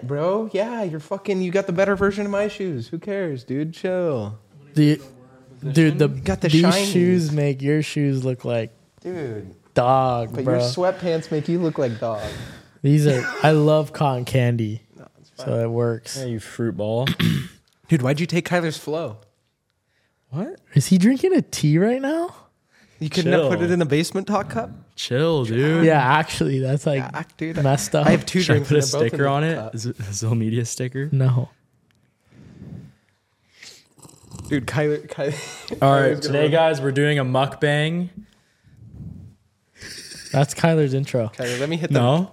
bro. Yeah, you got the better version of my shoes. Who cares, dude? Chill. Dude, got the these shiny shoes make your shoes look like dude. dog, But bro. your sweatpants make you look like dog. These are, I love cotton candy. So it works. Yeah, you fruit ball. Dude, why'd you take Kyler's Flow? What? Is he drinking a tea right now? You couldn't have put it in a basement talk cup? Chill, dude. Yeah, actually, that's like Dude, messed up. I have two Should I drinks. put a and they're both in sticker the on it? cup. Is it a Zoe Media sticker? No. Dude, Kyler All right, today, guys, we're doing a mukbang. That's Kyler's intro. Kyler, let me hit the No?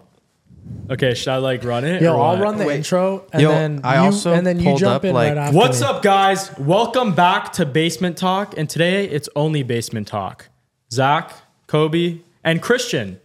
Okay, should I like run it? Yo, or I'll what? run the Wait. intro and Yo, then I you, also and then you pulled jump up, in like- right after What's me. up, guys? Welcome back to Basement Talk, and today it's only Basement Talk. Zach, Kobe, and Christian.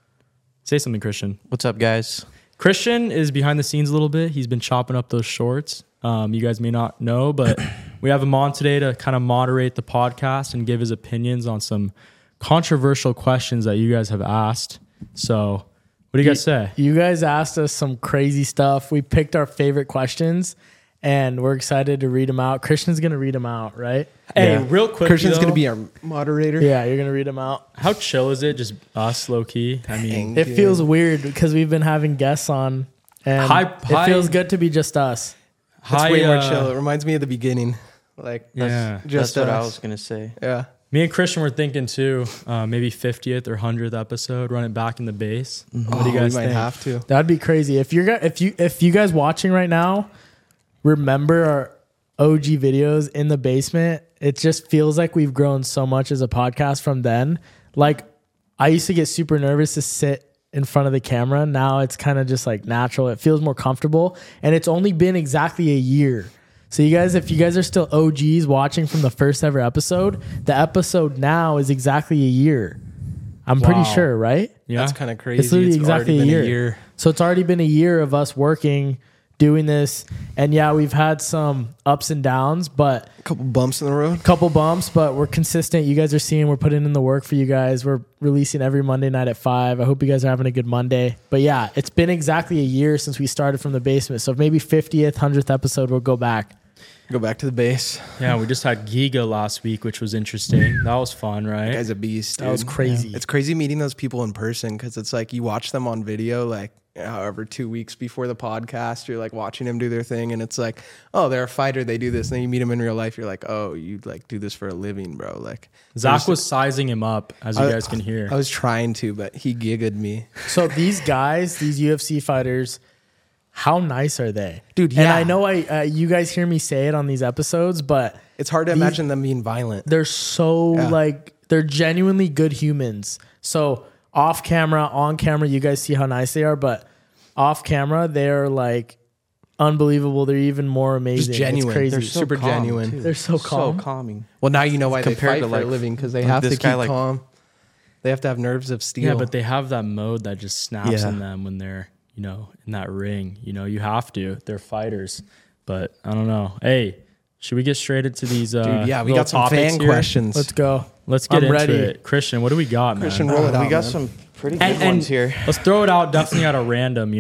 Say something, Christian. What's up, guys? Christian is behind the scenes a little bit. He's been chopping up those shorts. You guys may not know, but we have him on today to kind of moderate the podcast and give his opinions on some controversial questions that you guys have asked. So, what do you guys say? You guys asked us some crazy stuff. We picked our favorite questions and we're excited to read them out. Christian's going to read them out, right? Hey, Yeah. real quick, Christian's though, going to be our moderator. Yeah, you're going to read them out. how chill is it? Just us, low key. I mean, It feels weird because we've been having guests on and Hi- it feels good to be just us. That's way more chill. It reminds me of the beginning. Like, Yeah, just That's what I us. was gonna say. Yeah. me and Christian were thinking too, maybe 50th or 100th episode, run it back in the base. What do you guys we might think? have to. That'd be crazy. If you guys watching right now remember our OG videos in the basement, it just feels like we've grown so much as a podcast from then. Like I used to get super nervous to sit in front of the camera. Now it's kind of just like natural. It feels more comfortable, and it's only been exactly a year. So you guys, if you guys are still OGs watching from the first ever episode, the episode now is exactly a year. I'm pretty Wow. sure, right? Yeah, That's kind of crazy. It's literally exactly already a been year. So it's already been a year of us working, doing this. And yeah, we've had some ups and downs, but A couple bumps in the road. couple bumps, but we're consistent. You guys are seeing we're putting in the work for you guys. We're releasing every Monday night at 5. I hope you guys are having a good Monday. But yeah, it's been exactly a year since we started from the basement. So maybe 50th, 100th episode, we'll go back. Go back to the base. yeah. We just had Giga last week, which was interesting. That was fun, right? Guy's a beast, dude. That was crazy. It's crazy meeting those people in person because it's like you watch them on video, like however 2 weeks before the podcast, you're like watching them do their thing, and it's like, oh, they're a fighter, they do this. And then you meet them in real life, you're like, oh, you like do this for a living, bro. Like Zach was sizing him up, as you guys can hear. I was trying to, but he gigged me. So these guys, these UFC fighters, how nice are they? Dude, And yeah. I know you guys hear me say it on these episodes, but It's hard to imagine them being violent. they're so Yeah. they're genuinely good humans. So off camera, on camera, you guys see how nice they are, but off camera, they're like unbelievable. They're even more amazing. Just genuine. It's crazy. They're super calm, genuine. too. They're so calm. So calming. Well, now you know why they Compared fight to, for a like- living, because they like have to this keep guy, like- calm. They have to have nerves of steel. yeah, but they have that mode that just snaps Yeah. in them when they're, in that ring. You have to. They're fighters. But I don't know. Hey, should we get straight into these Dude, yeah, we little got some topics fan here? questions. Let's go. Let's get I'm into ready. it. Christian, what do we got, Christian, man? roll it out, we got man. some pretty good And ones here. let's throw it out definitely at a random,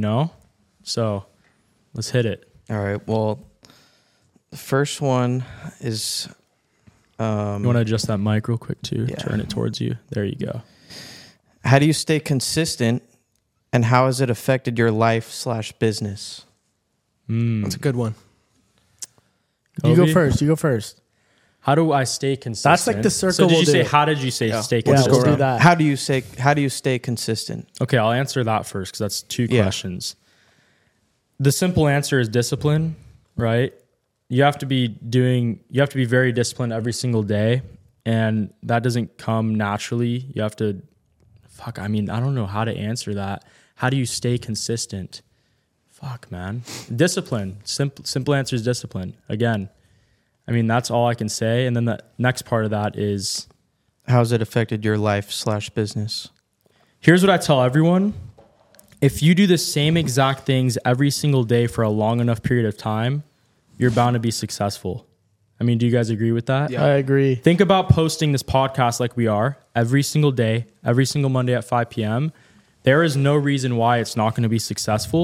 So let's hit it. All right. Well, the first one is You want to adjust that mic real quick too? Yeah. Turn it towards you. There you go. how do you stay consistent, and how has it affected your life/business? That's a good one. You go Kobe? first. You go first. How do I stay consistent? That's like the circle So did we'll you say do. how did you say stay Yeah, consistent? let's do that. How do you stay consistent? Okay, I'll answer that first because that's two Yeah. questions. The simple answer is discipline, right? You have to be very disciplined every single day, and that doesn't come naturally. You have to, I don't know how to answer that. How do you stay consistent? Fuck, man. Discipline. Simple answer is discipline. Again, that's all I can say. And then the next part of that is, How has it affected your life/business? here's what I tell everyone. If you do the same exact things every single day for a long enough period of time, you're bound to be successful. Do you guys agree with that? Yeah. I agree. Think about posting this podcast like we are every single day, every single Monday at 5 p.m. There is no reason why it's not going to be successful.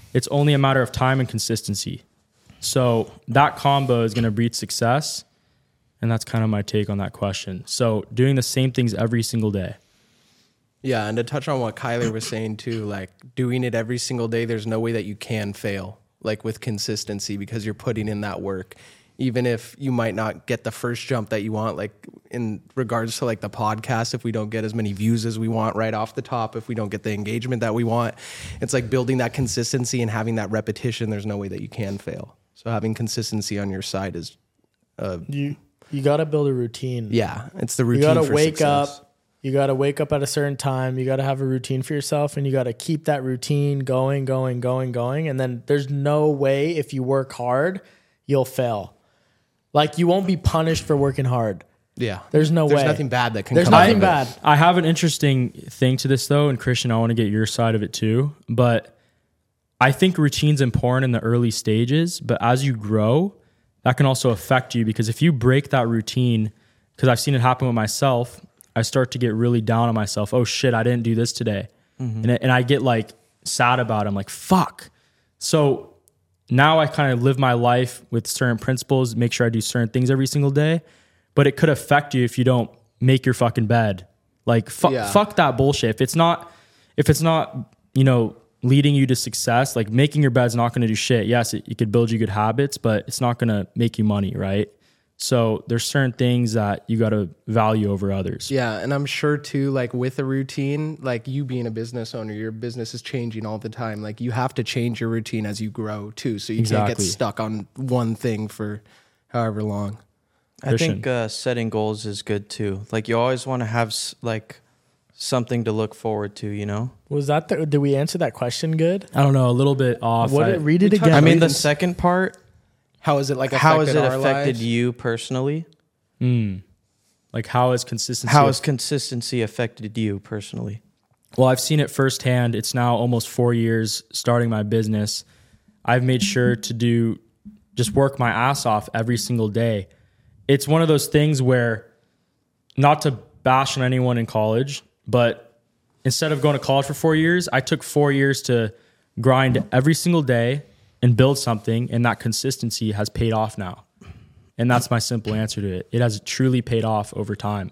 It's only a matter of time and consistency. So that combo is going to breed success. And that's kind of my take on that question. So doing the same things every single day. Yeah, and to touch on what Kyler was saying too, like doing it every single day, there's no way that you can fail, like with consistency, because you're putting in that work. Even if you might not get the first jump that you want, like in regards to like the podcast, if we don't get as many views as we want right off the top, if we don't get the engagement that we want, it's like building that consistency and having that repetition. There's no way that you can fail. So having consistency on your side is, You got to build a routine. yeah, it's the routine. You got to for wake success. up. You got to wake up at a certain time. You got to have a routine for yourself, and you got to keep that routine going. And then there's no way if you work hard, you'll fail. Like you won't be punished for working hard. Yeah, There's no way. There's nothing bad that can There's come out nothing of it. bad. I have an interesting thing to this though, and Christian, I want to get your side of it too. But I think routine's important in the early stages, but as you grow, that can also affect you, because if you break that routine, because I've seen it happen with myself, I start to get really down on myself. Oh shit, I didn't do this today. And I get like sad about it. I'm like, fuck. So now I kind of live my life with certain principles, make sure I do certain things every single day, but it could affect you if you don't make your fucking bed. Like fuck that bullshit. If it's not, you know, leading you to success, like making your bed's not going to do shit. Yes, it could build you good habits, but it's not going to make you money, right? So there's certain things that you got to value over others. Yeah, and I'm sure too, like with a routine, like you being a business owner, your business is changing all the time. Like you have to change your routine as you grow too, so you can't get Exactly. stuck on one thing for however long. I think setting goals is good too. Like you always want to have like something to look forward to, you know? Was that did we answer that question good? I don't know, a little bit off. Read it we touched again. I mean, Reasons- the second part, How is it like how has affected it our affected lives? you personally? Like how has consistency? How has consistency affected you personally? Well, I've seen it firsthand. It's now almost 4 years starting my business. I've made sure to just work my ass off every single day. It's one of those things where, not to bash on anyone in college, but instead of going to college for 4 years, I took 4 years to grind every single day and build something, and that consistency has paid off now. And that's my simple answer to it. It has truly paid off over time.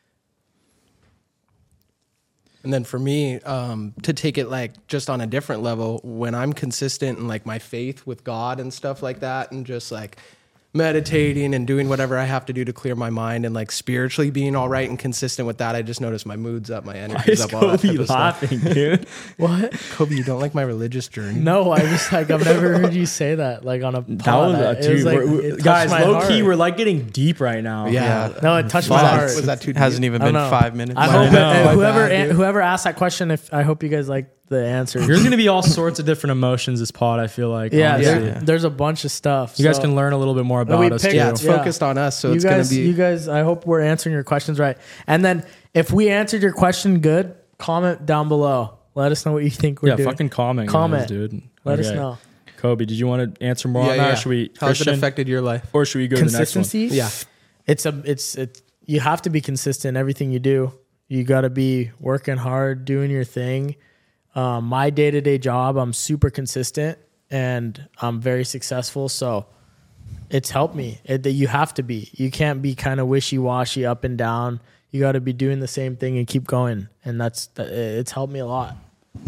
And then for me, to take it like just on a different level, when I'm consistent in like my faith with God and stuff like that, and just like meditating and doing whatever I have to do to clear my mind and like spiritually being all right and consistent with that, I just notice my mood's up, my energy's up, all that type of stuff. laughing, dude? What? Kobe, you don't like my religious journey? No, I just like I've never heard you say that like on a pod. That was It was like, dude, it touched guys, my low key, heart. we're like getting deep right now. Yeah. No, it touched my Was heart. that, was that too deep? Hasn't even I been don't know. 5 minutes. I hope know. that, My whoever bad, dude. whoever asked that question, I hope you guys like the answer. There's gonna be all sorts of different emotions this pod. I feel like, yeah, honestly. there's a bunch of stuff. You guys So- can learn a little bit more we about us picked- too. Yeah, it's Yeah. focused on us, so you it's guys, going to be... you guys, I hope we're answering your questions right. And then if we answered your question good, comment down below. Let us know what you think we're Yeah, doing. fucking comment, Comment. dude. Let us Okay. know. Kobe, did you want to answer more on that? yeah. Or should we, How has it Christian, affected your life? or should we go to the next one? Consistency. Yeah. It's you have to be consistent in everything you do. You got to be working hard, doing your thing. My day-to-day job, I'm super consistent and I'm very successful. So it's helped me. You have to be. You can't be kind of wishy-washy, up and down. You got to be doing the same thing and keep going. And it's helped me a lot.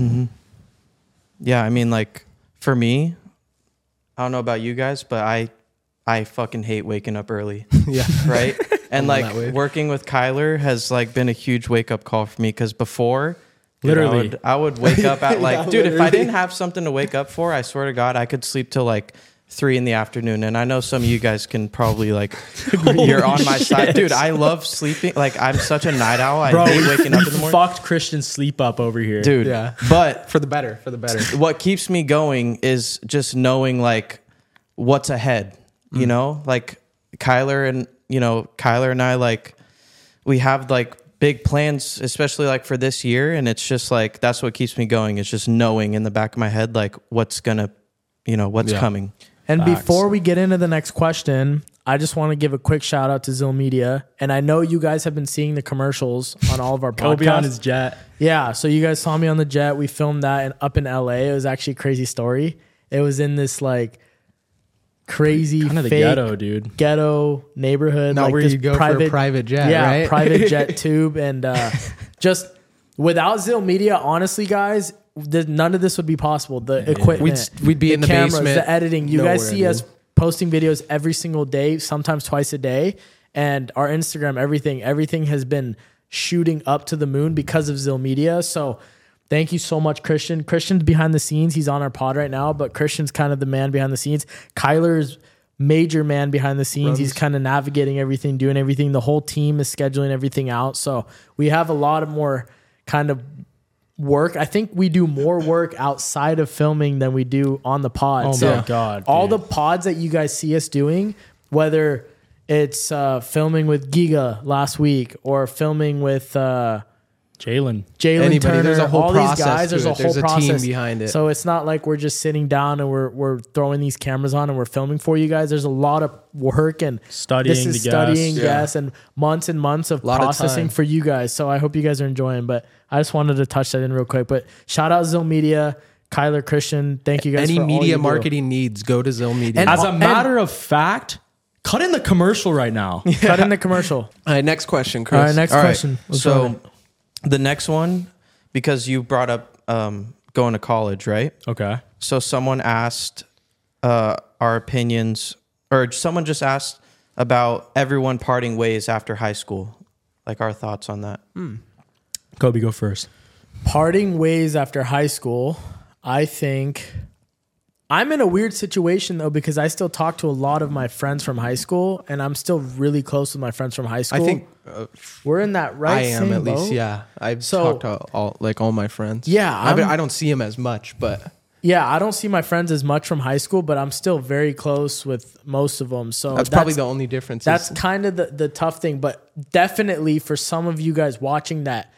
Yeah, I mean, like for me, I don't know about you guys, but I fucking hate waking up early. Yeah. Right? And I'm that way. like working with Kyler has like been a huge wake up call for me, because before, dude, Literally. I would wake up at like, Yeah, dude, if I literally. didn't have something to wake up for, I swear to God, I could sleep till like 3 PM. And I know some of you guys can probably like, you're on my side, dude. I love sleeping. Like I'm such a night owl. I hate waking up in the morning, Fucked Christian's sleep up over here. dude. Yeah. But For the better. what keeps me going is just knowing like what's ahead, you know, like Kyler and I, like we have like big plans, especially like for this year. And it's just like, that's what keeps me going. It's just knowing in the back of my head, like what's gonna, what's Yeah. coming. And Facts. before we get into the next question, I just want to give a quick shout out to Zill Media. And I know you guys have been seeing the commercials on all of our podcasts. Kobe on his jet. Yeah, so you guys saw me on the jet. We filmed that up in LA. It was actually a crazy story. It was in this like crazy Kind of the fake ghetto, dude. ghetto neighborhood. Not like where this you go for a private jet, yeah, right? private jet tube. And just without Zill Media, honestly, guys, none of this would be possible. The equipment, We'd be the in the cameras, basement. the editing. You guys Nowhere, see dude. us posting videos every single day, sometimes twice a day. And our Instagram, everything has been shooting up to the moon because of Zill Media. So thank you so much, Christian. Christian's behind the scenes. He's on our pod right now, but Christian's kind of the man behind the scenes. Kyler's major man behind the scenes. He's kind of navigating everything, doing everything. The whole team is scheduling everything out. So we have a lot of more kind of work. I think we do more work outside of filming than we do on the pod. Oh So my God, all dude. the pods that you guys see us doing, whether it's filming with Giga last week or filming with Jalen. Jalen Anybody, Turner, there's a whole all these process guys, to there's a it. whole There's a team process behind it. So it's not like we're just sitting down and we're throwing these cameras on and we're filming for you guys. There's a lot of work and Studying this is the guests. studying Yeah. guests and months of Lot of processing time. for you guys. So I hope you guys are enjoying. But I just wanted to touch that in real quick. But shout out Zill Media, Kyler, Christian. Thank you guys. Any for all you media do. marketing needs, go to Zill Media. And- As a matter of fact, cut in the commercial right now. Cut in the commercial. All right, next question, Chris. All right, next All right. question. Let's go So ahead. the next one, because you brought up going to college, right? Okay. So someone asked our opinions, or someone just asked about everyone parting ways after high school, like our thoughts on that. Kobe, go first. Parting ways after high school, I think I'm in a weird situation though because I still talk to a lot of my friends from high school and I'm still really close with my friends from high I school. think we're in that right I am same at least. boat. Yeah, I've So- talked to all my friends. Yeah, I don't see them as much, but Yeah, I don't see my friends as much from high school, but I'm still very close with most of them. So that's probably the only difference. That's is- kind of the tough thing, but definitely for some of you guys watching that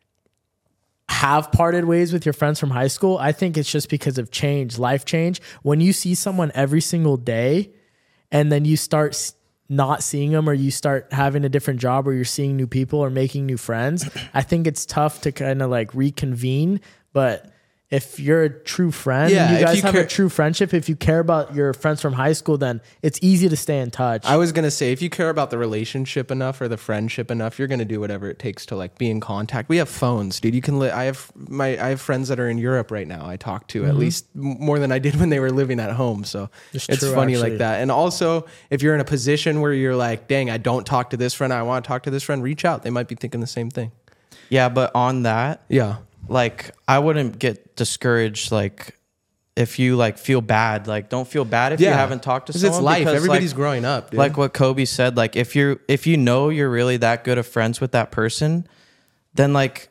have parted ways with your friends from high school, I think it's just because of change, life change. When you see someone every single day and then you start not seeing them or you start having a different job or you're seeing new people or making new friends, I think it's tough to kind of like reconvene. But if you're a true friend, Yeah, and you if guys you have care- a true friendship, if you care about your friends from high school, then it's easy to stay in touch. I was gonna say, if you care about the relationship enough or the friendship enough, you're gonna do whatever it takes to like be in contact. We have phones, dude. You can. I have friends that are in Europe right now. I talk to at least more than I did when they were living at home. So It's it's true, funny actually. like that. And also, if you're in a position where you're like, dang, I don't talk to this friend, I want to talk to this friend, reach out. They might be thinking the same thing. Yeah, but on that, Yeah. like I wouldn't get discouraged. Like if you like feel bad, like don't feel bad if you haven't talked to 'Cause someone. it's life. because, Everybody's like, growing up, dude. like what Kobe said, like if you know you're really that good of friends with that person, then like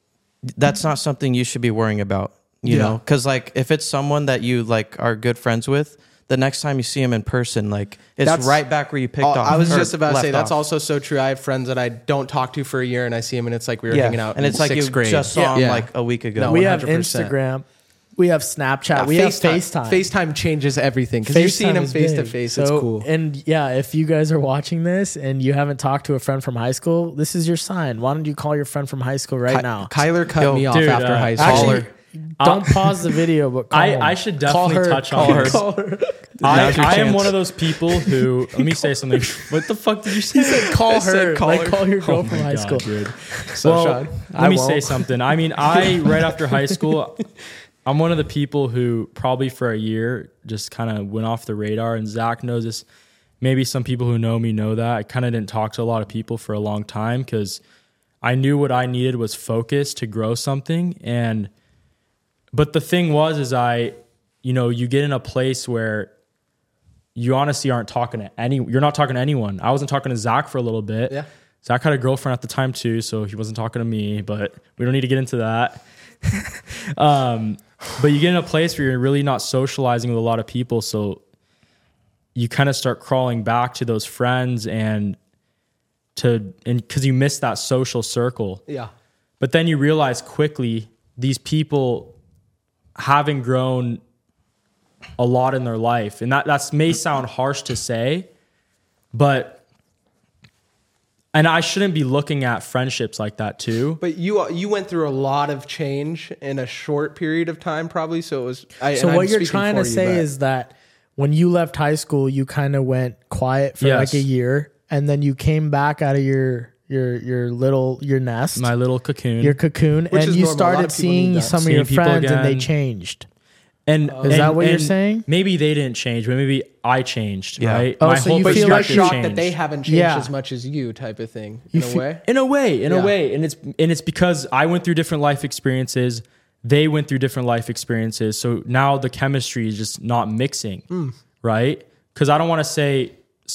that's not something you should be worrying about, you Yeah. know? Because like if it's someone that you like are good friends with, the next time you see him in person, like it's That's- right back where you picked off. I was or just about to say left that's off. also so true. I have friends that I don't talk to for a year, and I see them, and it's like we were yeah, hanging out, and in it's like you sixth grade. just saw him Yeah. like a week ago. No, we have 100%. Instagram, we have Snapchat, we have FaceTime. FaceTime changes everything because you're seeing them is face to big. face. It's So- cool. And yeah, if you guys are watching this and you haven't talked to a friend from high school, this is your sign. Why don't you call your friend from high school right now? Kyler cut Yo, me off dude, after high school. Actually, don't pause the video, but call him. I should Call definitely her, touch call on her. this. Call her. Now's your I am chance. one of those people who. Let me say something. What the fuck did you say? Call said her. call like her. call your girl Oh from my high God, school. dude. So, Well, Sean, I let me say won't. something. I mean, right after high school, I'm one of the people who probably for a year just kind of went off the radar. And Zach knows this. Maybe some people who know me know that. I kind of didn't talk to a lot of people for a long time because I knew what I needed was focus to grow something. But the thing was, is you get in a place where you honestly aren't talking to you're not talking to anyone. I wasn't talking to Zach for a little bit. Yeah. Zach had a girlfriend at the time too, so he wasn't talking to me, but we don't need to get into that. But you get in a place where you're really not socializing with a lot of people, so you kind of start crawling back to those friends and because you miss that social circle. yeah, But then you realize quickly these people having grown a lot in their life. And that may sound harsh to say, And I shouldn't be looking at friendships like that too. But you went through a lot of change in a short period of time, probably. So it was. So what you're trying to say is that when you left high school, you kind of went quiet for like a year, and then you came back out of your nest, My little cocoon. your cocoon, Which and is you normal. A lot started of people seeing need that. some of Seeing your people friends, and they again. changed. Is that what you're saying? Maybe they didn't change, but maybe I changed, Yeah. right? Oh, My so whole you But feel you're like perspective shocked changed. that they haven't changed Yeah. as much as you, type of thing. You In a feel- way. In a way, Yeah. and it's because I went through different life experiences. They went through different life experiences. So now the chemistry is just not mixing, right? Because I don't want to say,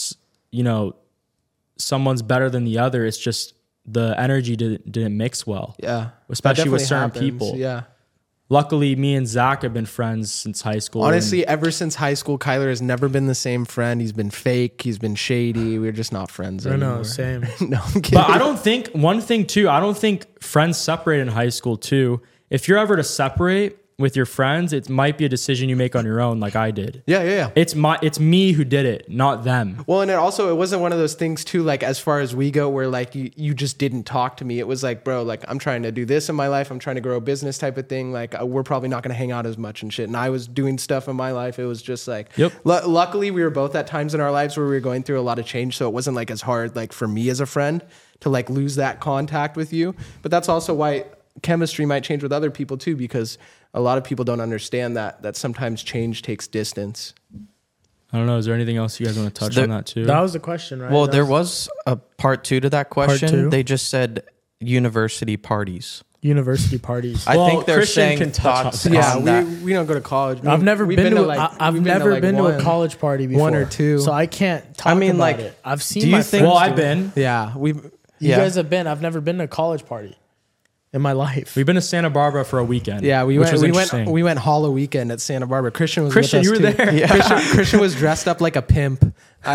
someone's better than the other. It's just the energy didn't mix well. Yeah, Especially That with definitely certain happens. people. Yeah. Luckily, me and Zach have been friends since high school. Honestly, ever since high school, Kyler has never been the same friend. He's been fake. He's been shady. We're just not friends I anymore. know, same. No, I'm kidding. But I don't think one thing too. I don't think friends separate in high school too. If you're ever to separate with your friends, it might be a decision you make on your own, like I did. Yeah. It's me who did it, not them. Well, and it wasn't one of those things too, like as far as we go, where like you just didn't talk to me. It was like, bro, like I'm trying to do this in my life. I'm trying to grow a business type of thing. Like we're probably not going to hang out as much and shit. And I was doing stuff in my life. It was just like, Yep. Luckily we were both at times in our lives where we were going through a lot of change. So it wasn't like as hard, like for me as a friend to like lose that contact with you. But that's also why chemistry might change with other people too, because a lot of people don't understand that sometimes change takes distance. I don't know. Is there anything else you guys want to touch on that too? That was the question, right? Well, That there was a part 2 to that question. two? They just said university parties. university parties. I Well, think they're Christian saying can touch thoughts on Yeah, on that. we don't go to college. I've never We've been to like- I've we've never like been to a one. college party before. One or two. So I can't talk I mean, about like, it. I've seen do you my think- friends Well, I've do it. been. Yeah, You Yeah. guys have been. I've never been to a college party in my life. We've been to Santa Barbara for a weekend. yeah. We which went. was We interesting. went. We went Hollow Weekend at Santa Barbara. Christian was. Christian, with us you were too. there. Yeah. Christian was dressed up like a pimp.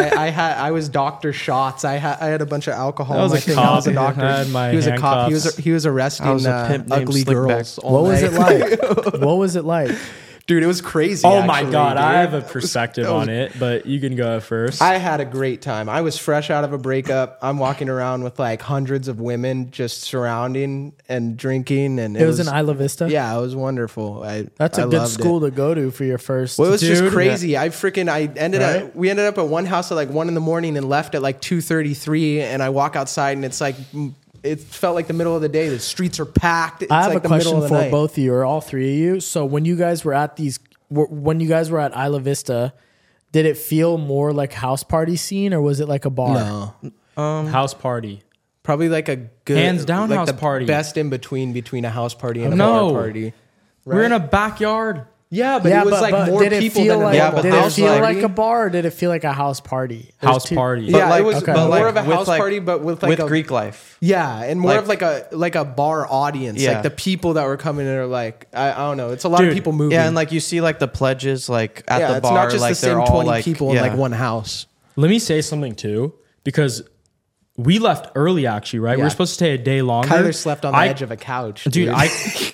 I was Dr. Shots. I had a bunch of alcohol. I was in my a thing. cop. I was a doctor. I had my he was a cop. handcuffs. He was arresting I was a pimp named ugly Slickback. girls. all What was night. it like? What was it like? Dude? It was crazy. Oh my actually, God, dude. I have a perspective that was- on it, but you can go first. I had a great time. I was fresh out of a breakup. I'm walking around with like hundreds of women just surrounding and drinking, and It was in Isla Vista. Yeah, it was wonderful. That's a I good loved school It. to go to for your first. Well, it was just Dude. crazy. I ended Right? up. We ended up at one house at like 1 a.m. and left at like 2:33. And I walk outside and it's like it felt like the middle of the day. The streets are packed. It's I have like a the middle question of for the night. both of you or all three of you. So when you guys were at Isla Vista, did it feel more like house party scene or was it like a bar? No, House party. probably like a good Hands down like house the party. Best in between a house party and a No. bar party. We're in a backyard. Yeah, but it was like more did it people feel than like, a Yeah, normal but did it house feel party. like a bar or did it feel like a house party? There's House two- party. Yeah, like- it was okay. more like, of a with, house like- party, but with like a Greek life. Yeah, and more Like- of like a bar audience. Yeah. Like the people that were coming in are like I don't know. It's a lot of Dude, people moving. Yeah, and like you see like the pledges like at yeah, the it's bar, not just like the they're same all 20 like people yeah. in like one house. Let me say something too, because we left early actually, right? We Yeah. were supposed to stay a day longer. Kyler slept on the I- edge of a couch, Dude, I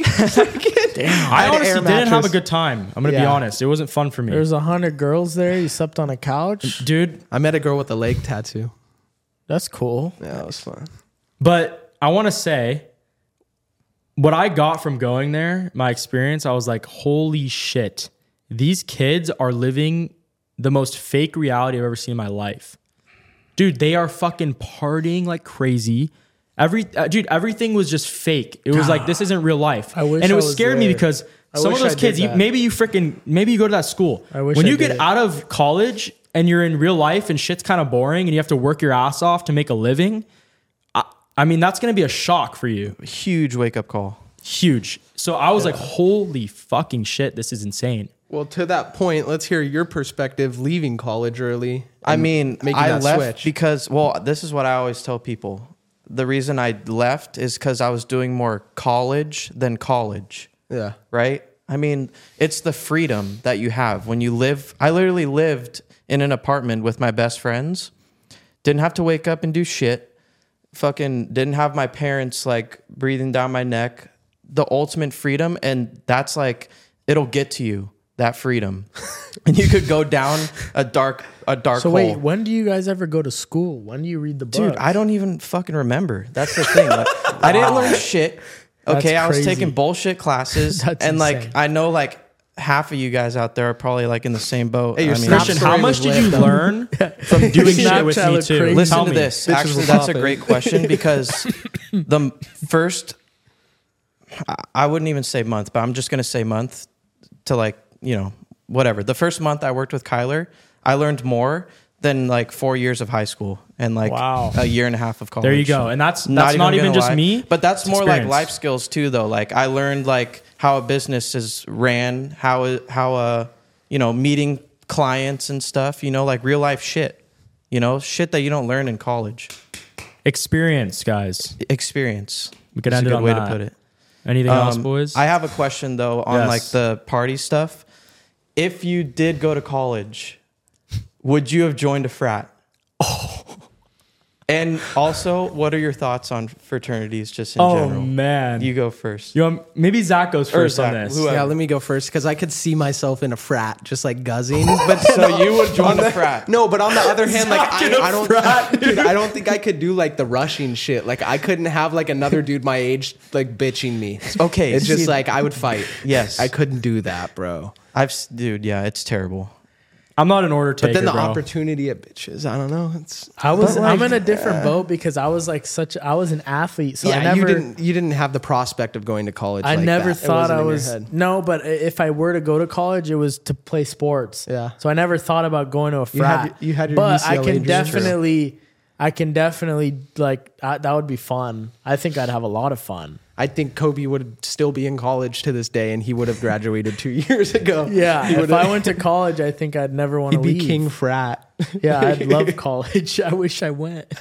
I I had an honestly air didn't have a mattress. good time. I'm gonna be Yeah. honest. It wasn't fun for me. There's 100 girls there. You slept on a couch. Dude, I met a girl with a leg tattoo. That's cool. Yeah, that was fun. but I want to say what I got from going there, my experience, I was like, holy shit. These kids are living the most fake reality I've ever seen in my life. Dude, they are fucking partying like crazy. Dude, everything was just fake. It was like, this isn't real life. I wish and it I was was scared me there. because I some of wish those I did kids, that. maybe you go to that school. I wish when I you did get it. out of college and you're in real life and shit's kind of boring and you have to work your ass off to make a living, I mean, that's going to be a shock for you. Huge wake up call. Huge. So I was like, holy fucking shit, this is insane. Well, to that point, let's hear your perspective leaving college early. I and mean, making I that left switch. because, well, this is what I always tell people. The reason I left is because I was doing more college than college, Yeah. right? I mean, it's the freedom that you have when you live. I literally lived in an apartment with my best friends, didn't have to wake up and do shit, fucking didn't have my parents like breathing down my neck, the ultimate freedom. And that's like, it'll get to you. that freedom, and you could go down a dark So hole. wait, when do you guys ever go to school? When do you read the book? Dude, I don't even fucking remember. That's the thing. Like, I didn't learn shit. Okay, That's I was crazy. taking bullshit classes, That's and like insane. I know like half of you guys out there are probably like in the same boat. Hey, your I mean, Snap Christian, story how much was did lit, you though. learn from doing shit with Snapchat me looked too? crazy. listen Tell to me. this. Bitches Actually, were that's a popping. great question because the first, I wouldn't even say month, but I'm just gonna say month to like whatever. The first month I worked with Kyler, I learned more than like 4 years of high school and like Wow. a year and a half of college. There you go. And that's not even gonna just lie. me, but that's it's more like experience. life skills too, though. Like I learned like how a business is ran, how meeting clients and stuff. Like real life shit. Shit that you don't learn in college. Experience, guys. Experience. We could That's end a it good on way that. to put it. Anything else, boys? I have a question though on Yes. like the party stuff. If you did go to college, would you have joined a frat? And also, what are your thoughts on fraternities just in oh general? man, You go first. maybe Zach goes first on Zach, this. whoever. Yeah, let me go first because I could see myself in a frat, just like guzzing. But So you would join the frat? No, but on the other hand, like Zach in a I don't, frat, dude, I don't think I could do like the rushing shit. Like I couldn't have like another dude my age like bitching me. Okay, It's just see- like I would fight. Yes. I couldn't do that, bro. Dude, yeah, it's terrible. I'm not an order taker, But then the bro. opportunity at bitches, I don't know. It's I'm in a different boat because I was like I was an athlete, so I never you didn't have the prospect of going to college. I like never that. It thought wasn't I in your was head. no, but if I were to go to college, it was to play sports. Yeah. So I never thought about going to a You had frat. your- you had your but UCLA dreams. I can definitely like that would be fun. I think I'd have a lot of fun. I think Kobe would still be in college to this day, and he would have graduated 2 years ago. Yeah, he if would I went to college, I think I'd never want to he'd be leave. king frat. Yeah, I'd love college. I wish I went.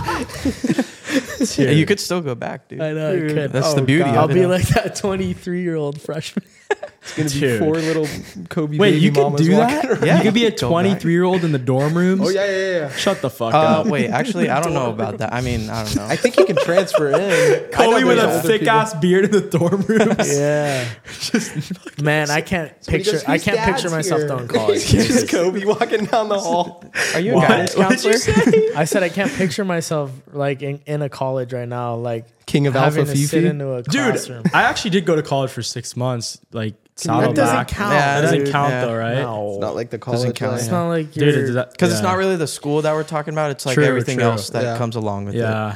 Yeah, you could still go back, dude. I know I could. That's the beauty I'll of it. be like that 23-year-old freshman. It's gonna be Dude. 4 little Kobe. Wait, baby you could mamas do walking that? around. Yeah, You could be a go back. 23-year-old in the dorm rooms. Oh yeah. Shut the fuck up. Wait, actually, I don't know about that. I mean, I don't know. I think he can transfer in. Kobe with a older thick people. ass beard in the dorm rooms. Yeah. Man, I can't picture. goes, I "Whose can't dad's picture myself here?" though in college. It's just Kobe walking down the hall. Are you a guidance counselor? I said I can't picture myself like in a college right now, like King of having Alpha to sit Fifi. into a Dude, classroom. I actually did go to college for 6 months. Like, That Saddleback. doesn't count. Yeah, That doesn't dude. count Yeah. though, right? No, Not like the college. Doesn't count, life. it's yeah. not like Dude, you're. does that- Because it's yeah. not really the school that we're talking about. It's like True, everything true. else that Yeah. comes along with it. Yeah.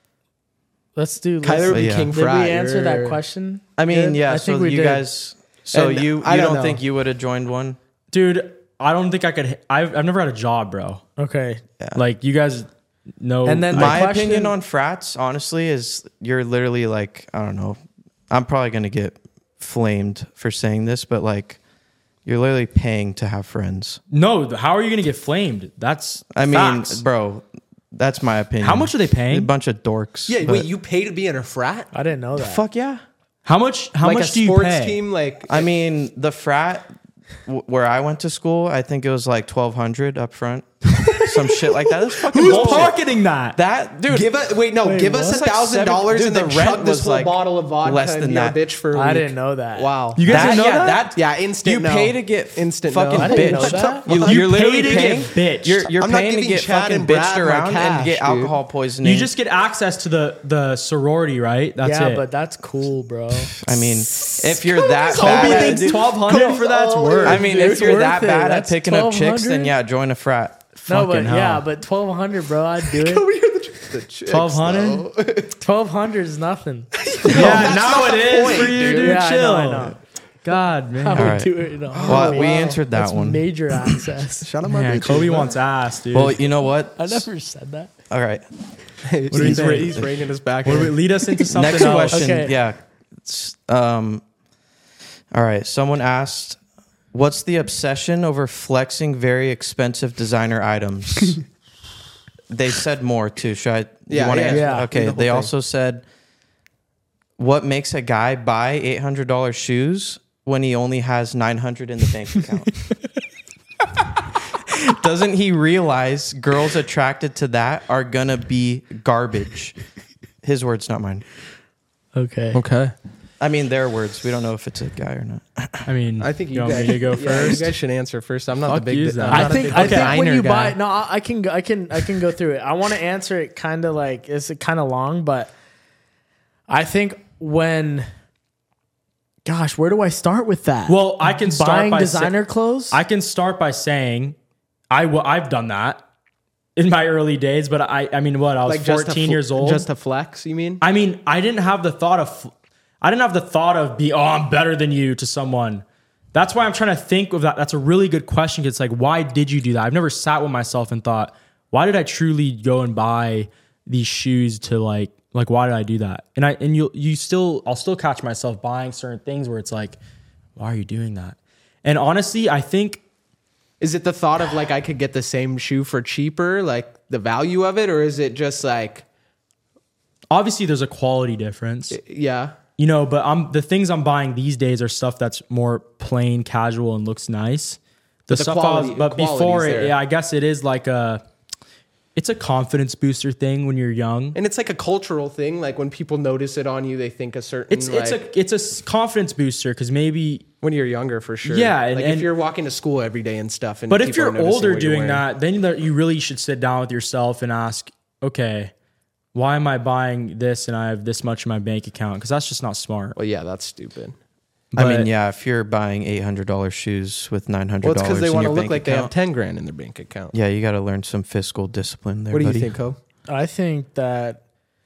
Let's do. Kyler would be Yeah. king Did frat. we answer that You're- question? I mean, Good? yeah. I So think we you did. guys. So And you I don't don't know. think you would have joined one? Dude, I don't think I could. I've never had a job, bro. Okay. Like, you guys know. And then the My question- opinion on frats, honestly, is you're literally like, I don't know. I'm probably gonna get flamed for saying this, but like, you're literally paying to have friends. No, how are you going to get flamed? That's I mean, facts. bro, that's my opinion. How much are they A paying? bunch of dorks. Yeah, but- wait, you pay to be in a frat? I didn't know that. Fuck yeah. How much like much a do you sports pay? team? Like I mean, the frat where I went to school, I think it was like $1,200 up front. Some shit like that. That's fucking Who's bullshit. marketing that? That dude. give us Wait, give us what? $1,000 Dude, and then the rent chug this was whole like bottle of vodka less and than be our that. bitch for a I week. didn't know that. Wow. You guys didn't know yeah, that? Yeah, instant You no. pay to get Instant fucking no. I didn't know bitched. that. You're You literally pay to paying. get bitched. You're I'm not paying to giving get Chad fucking and Brad bitched my around cash, and get dude. alcohol poisoning. You just get access to the sorority, right? That's yeah, it. but that's cool, bro. I mean, if you're that Kobe bad, thinks dude- $1,200 for that's worth. I mean, Dude, if you're worth that it. bad at That's picking up chicks, then $1,200? yeah, join a frat. No, but Fucking hell. yeah, but 1,200, bro. I'd do it. The chicks, 1,200? though. 1,200 is nothing. Yeah, now it is for you, dude. Yeah, I know, Chill. I know. God, man. I would right. do it. No. Well, we answered that That's one. major access. Shout out my Man, bitches, Kobe man. wants ass, dude. Well, you know what? I never said that. All right. He's, do you think? he's reining us back. What do we in. lead us into something Next else? question. Okay. Yeah. All right. Someone asked, "What's the obsession over flexing very expensive designer items?" They said more too. Should I? Yeah, You wanna yeah. answer? Yeah. Okay. The whole They thing. also said, "What makes a guy buy $800 shoes when he only has $900 in the bank account?" Doesn't he realize girls attracted to that are gonna be garbage? His words, not mine. Okay. Okay. I mean, their words. We don't know if it's a guy or not. I mean, I think you want guys me to go yeah, first. you guys should answer first. I'm not Fuck the big. you, Zach. I'm I not a think big I think when designer you guy. buy no, I can go through it. I want to answer it kind of like it's kind of long, but I think when, gosh, where do I start with that? Well, I can start buying by designer clothes. I can start by saying I've done that in my early days, but I mean, what, I was like just 14 years old. just to flex. You mean? I mean, I didn't have the thought of I'm better than you to someone. That's why I'm trying to think of that. That's a really good question. 'Cause it's like, why did you do that? I've never sat with myself and thought, why did I truly go and buy these shoes to like why did I do that? And I'll still catch myself buying certain things where it's like, why are you doing that? And honestly, I think Is it the thought of like I could get the same shoe for cheaper, like the value of it, or is it just like, obviously there's a quality difference. yeah, You know, but the things I'm buying these days are stuff that's more plain, casual, and looks nice. But the quality- But quality's before there. it, yeah, I guess it is like it's a confidence booster thing when you're young. and it's like a cultural thing. Like when people notice it on you, they think a certain. It's a confidence booster because maybe. when you're younger for sure. Yeah, like if and- you're walking to school every day and stuff. And But if people are you're noticing older what you're doing wearing. that, then you really should sit down with yourself and ask, okay, why am I buying this and I have this much in my bank account? Because that's just not smart. well, yeah, that's stupid. I mean, But- yeah, if you're buying $800 shoes with $900 Well, it's because they in want to your look bank like they have account, 10 grand in their bank account. yeah, you got to learn some fiscal discipline there, What do buddy. you think, Ho? I think that.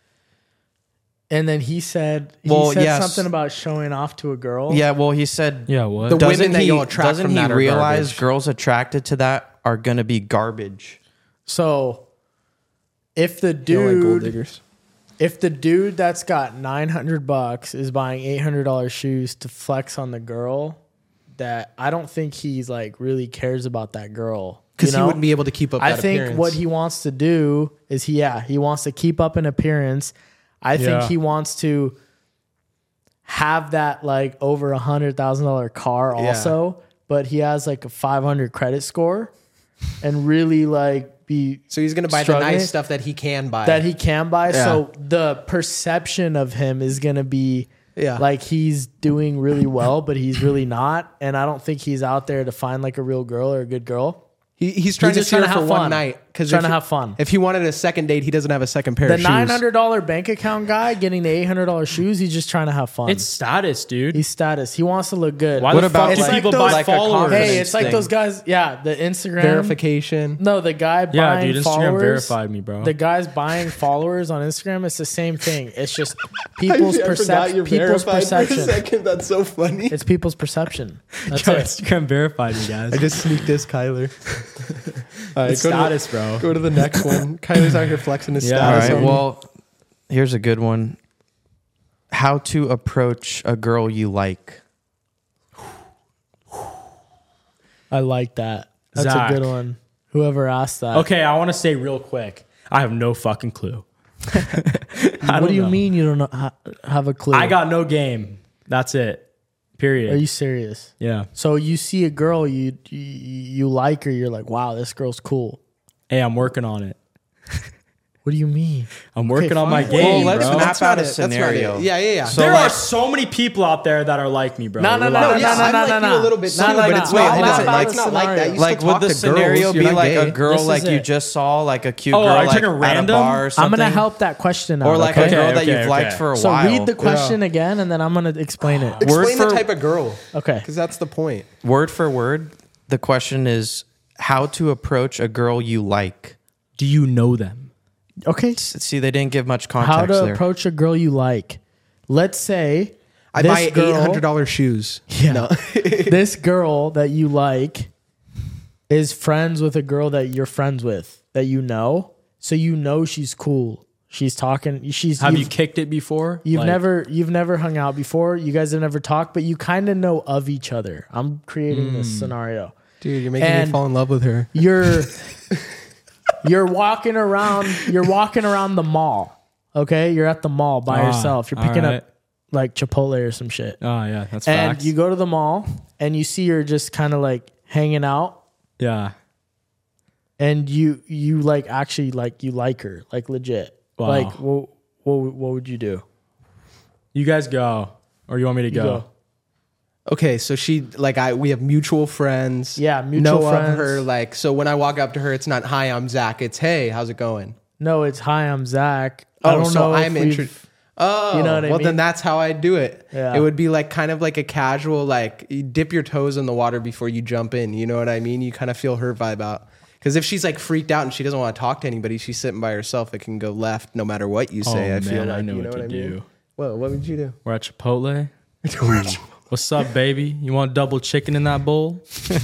And then he said Well, yes. something about showing off to a girl. Yeah, well, he said Yeah, what? The doesn't women that he, you'll attract doesn't from he that are realize garbage. girls attracted to that are going to be garbage? So if the You know, like gold dude diggers. if the dude that's got $900 is buying $800 shoes to flex on the girl, that I don't think he's like really cares about that girl. Because you he know? wouldn't be able to keep up I that think appearance. what he wants to do is he wants to keep up an appearance. I think Yeah. he wants to have that like over $100,000 car also, but he has like a 500 credit score and really like be So he's going to buy the struggling nice stuff that he can buy. that he can buy. Yeah. So the perception of him is going to be Yeah. like he's doing really well, but he's really not. And I don't think he's out there to find like a real girl or a good girl. He's trying to just see her trying to for have one fun. night. Because Trying to have fun. If he wanted a second date, he doesn't have a second pair The of shoes. $900 bank account guy getting the $800 shoes, he's just trying to have fun. It's status, dude. He's status. He wants to look good. Why What the about fuck do like people those- buy like a followers? confidence Hey, it's like thing? those guys. Yeah, the Instagram Verification. No, the guy Yeah, buying dude, Instagram followers. verified me, bro. The guys buying followers on Instagram. It's the same thing. It's just people's perception. People's perception. second. That's so funny. It's people's perception. That's Yo, it. Instagram verified me, guys. I just sneaked this, Kyler. All right, It's status, bro. Go to the next one. Kyler's out here flexing his Yeah. All status. right, on me. well, here's a good one. How to approach a girl you like. I like that. That's Zach. a good one. Whoever asked that. Okay, I want to say real quick. I have no fucking clue. What do you mean you don't know, have a clue? I got no game. That's it. Period. Are you serious? Yeah. So you see a girl you like her, you're like, wow, this girl's cool. Hey, I'm working on it. What do you mean? I'm working on my fine. game, Well, let's bro. map That's not out a it. That's not scenario. it. Yeah. So There like- are so many people out there that are like me, bro. No, no, Relax. no, yeah, no, I'm no, like no, you no. a little bit No, too, no, but no. it's Wait, not. hold on. It's not like that. You Like, still would talk the to scenario girls. be You're not like gay. a girl This like is you it. just saw, like a cute Oh, girl are you like talking at a random? bar or something? I'm gonna help that question out. Or like okay? a girl that Okay, you've liked okay. for a So while. read the question again, and then I'm gonna explain it. Word Explain the for- type of girl. Okay. Because that's the point. Word for word, the question is how to approach a girl you like. Do you know them? Okay. See, they didn't give much How context to there. approach a girl you like? Let's say I this buy girl- $800 shoes. Yeah. No. This girl that you like is friends with a girl that you're friends with that you know. So you know she's cool. She's talking. Have you kicked it before? You've Like, you've never hung out before. You guys have never talked, but you kind of know of each other. I'm creating this scenario. Dude, you're making And- me fall in love with her. You're walking around the mall. Okay? You're at the mall by yourself. You're picking alright. up like Chipotle or some shit. Oh yeah, that's And facts. you go to the mall and you see her just kind of like hanging out, yeah. and you like actually like you like her, like legit. Wow. Like what would you do? You guys go. or you want me to You go? Okay, so we have mutual friends. Yeah, mutual know friends. of her. Like, so when I walk up to her, it's not hi, I'm Zach. It's hey, how's it going? No, it's hi, I'm Zach. I don't so know. I'm if we've- interested. Oh, You know what I well, mean? then that's how I do it. Yeah. It would be like kind of like a casual, like you dip your toes in the water before you jump in. You know what I mean? You kind of feel her vibe out. Because if she's like freaked out and she doesn't want to talk to anybody, she's sitting by herself. It can go left no matter what you say. Oh, I feel man, like I know you know what what I to mean. do. Well, what would you do? We're at Chipotle. What's up, baby? You want double chicken in that bowl?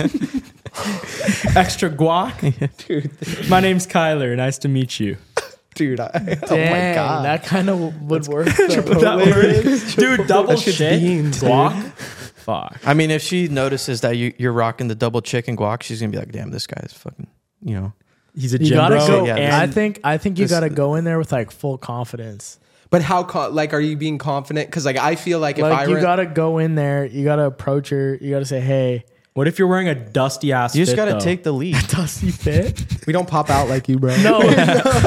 Extra guac? Dude, My name's Kyler. Nice to meet you. dude, oh Dang, my god, that kind of would work. Dude, double That shit's shit beans, dude. guac? Fuck. I mean, if she notices that you're rocking the double chicken guac, she's gonna be like, "Damn, this guy is fucking," you know. He's a You gym gotta bro. go. Yeah, I and think you gotta go in there with like full confidence. But how like are you being confident? Because like I feel like if I Like you were gotta go in there, you gotta approach her, you gotta say, "Hey, what if you're wearing a dusty ass You just fit, gotta though? take the lead. dusty fit." we don't pop out like you, bro. No, no.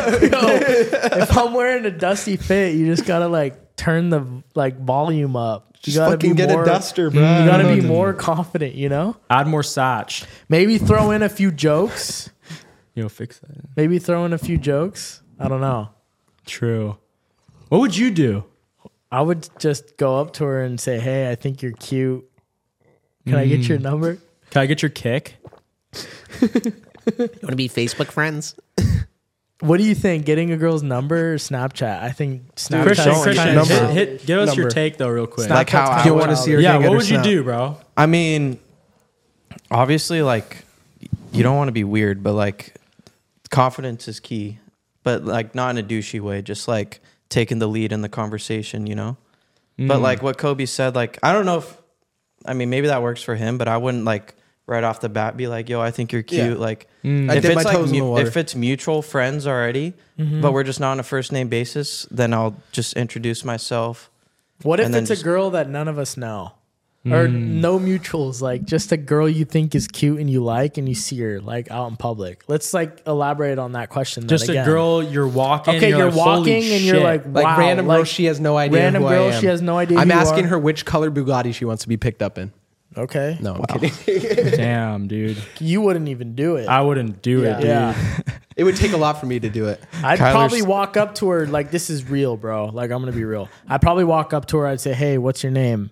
If I'm wearing a dusty fit, you just gotta like turn the like volume up. You just gotta fucking get a duster, bro. You gotta be more confident, you know. Add more satch. Maybe throw in a few jokes. You know, fix that. Maybe throw in a few jokes. I don't know. True. What would you do? I would just go up to her and say, "Hey, I think you're cute. Can I get your number?" Can I get your kick? You want to be Facebook friends? What do you think? Getting a girl's number or Snapchat? I think Snapchat. Christian, is Christian, kinda number. hit, give us your Number. take though, real quick. Snap- Like how Snapchat's I You kinda want to wild. see her? Yeah, take what her would you snap? do, bro? I mean, obviously, like, you don't want to be weird, but like, confidence is key. But like, not in a douchey way, just like taking the lead in the conversation, you know? But like what Kobe said, like, I don't know if, I mean, maybe that works for him, but I wouldn't like right off the bat be like, yo, I think you're cute. Yeah. Like, I if dip my it's like, toes in the water. if it's mutual friends already, but we're just not on a first name basis, then I'll just introduce myself. What if And then it's a just- girl that none of us know? Or no mutuals, like just a girl you think is cute and you like and you see her like out in public. Let's like elaborate on that question. Then Just again. a girl you're walking. Okay, you're like, holy walking and you're shit. like, Like wow, random girl, like, she has no idea. random who girl, I am. she has no idea. I'm who you asking are. her which color Bugatti she wants to be picked up in. Okay, No, I'm kidding. damn, dude. you wouldn't even do it. I wouldn't do it, dude. yeah, It would take a lot for me to do it. I'd Kyler's- probably walk up to her like, "This is real, bro. Like, I'm gonna be real." I'd probably walk up to her. I'd say, "Hey, what's your name?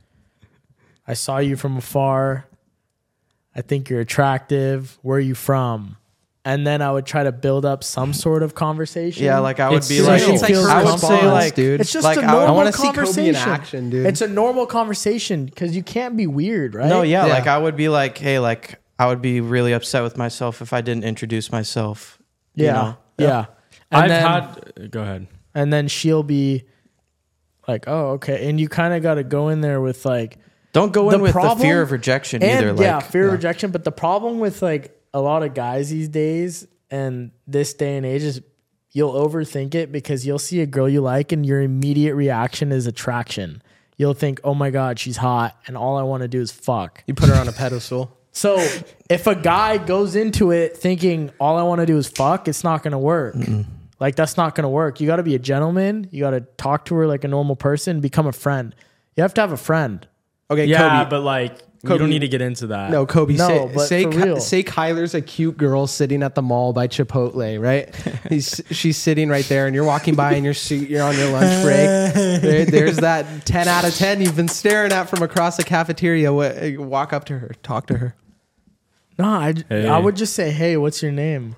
I saw you from afar. I think you're attractive. Where are you from?" And then I would try to build up some sort of conversation. Yeah, like I would It's be so like, she feels I would response, say like, dude. It's just like, a I normal wanna see Kobe in conversation. action, dude. It's a normal conversation because you can't be weird, right? no, yeah, Yeah. like I would be like, hey, like I would be really upset with myself if I didn't introduce myself. you Yeah, know? yeah. And I've then, had. Go ahead. and then she'll be like, "Oh, okay." And you kind of got to go in there with like, Don't go The in with the problem- fear of rejection and either. Like, yeah, fear of rejection. But the problem with like a lot of guys these days and this day and age is you'll overthink it because you'll see a girl you like and your immediate reaction is attraction. You'll think, "Oh my God, she's hot," and all I want to do is fuck. You put her on a pedestal. So if a guy goes into it thinking all I want to do is fuck, it's not going to work. Like that's not going to work. You got to be a gentleman. You got to talk to her like a normal person, become a friend. You have to have a friend. Okay, Yeah, Kobe. but like, you Kobe- don't need to get into that. No, Kobe. No, but say for real. say Kyler's a cute girl sitting at the mall by Chipotle, right? She's sitting right there, and you're walking by in your suit. You're on your lunch break. There's that 10 out of 10 you've been staring at from across the cafeteria. Walk up to her, talk to her. No, Hey. I would just say, "Hey, what's your name?"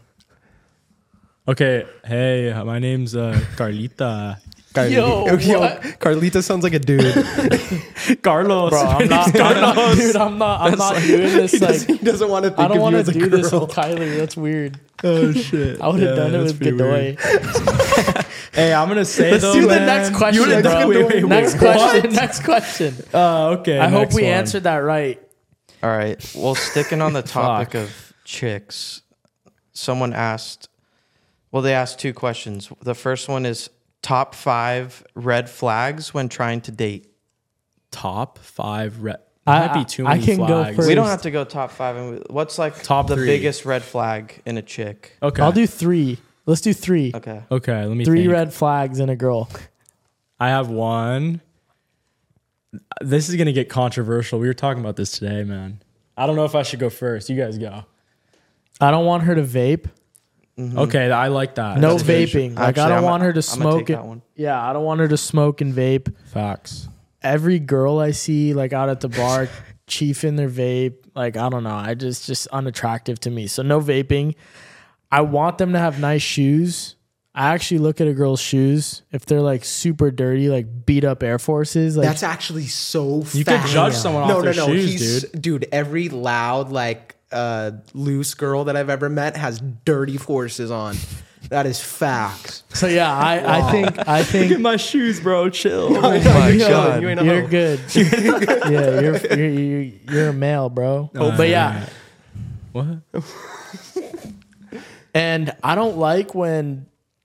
Okay. Hey, my name's Carlita. Yo, what? Carlita sounds like a dude. Carlos. Bro, I'm not, dude. I'm not doing this. Like, He doesn't want to think I don't of want you to as a do this girl. with Kylie. That's weird. Oh shit. I would have done it with Godoy. Hey, I'm gonna say Let's though, do the man, next question, you would've bro. done- wait, next what? question. Next question. Okay. I hope next we one. answered that right. all right. Well, sticking on the topic Fuck. of chicks, someone asked. Well, they asked two questions. The first one is top 5 red flags when trying to date. Top 5 red. I- Might be too I many can go flags. first. We don't have to go top 5. And what's like Top the 3. biggest red flag in a chick? Okay. I'll do 3. Let's do 3. Okay. Okay. Let me 3 think. red flags in a girl. I have one. this is gonna get controversial. We were talking about this today, man. I don't know if I should go first. You guys go. I don't want her to vape. Okay, I like that. No That's good. vaping. Like Actually, I don't I'm want her to I'm gonna smoke take it. that one. Yeah, I don't want her to smoke and vape. Facts. Every girl I see like out at the bar chiefing their vape, like I don't know, I just unattractive to me. So no vaping. I want them to have nice shoes. I actually look at a girl's shoes if they're like super dirty, like beat up Air Forces. Like That's actually so. You could judge someone off their shoes, dude. Every loud like loose girl that I've ever met has dirty Forces on. That is facts. so yeah, I think my shoes, bro. Chill. Oh my god. You ain't a you're hoe. good. yeah, you're a male, bro. But yeah, What? and I don't like when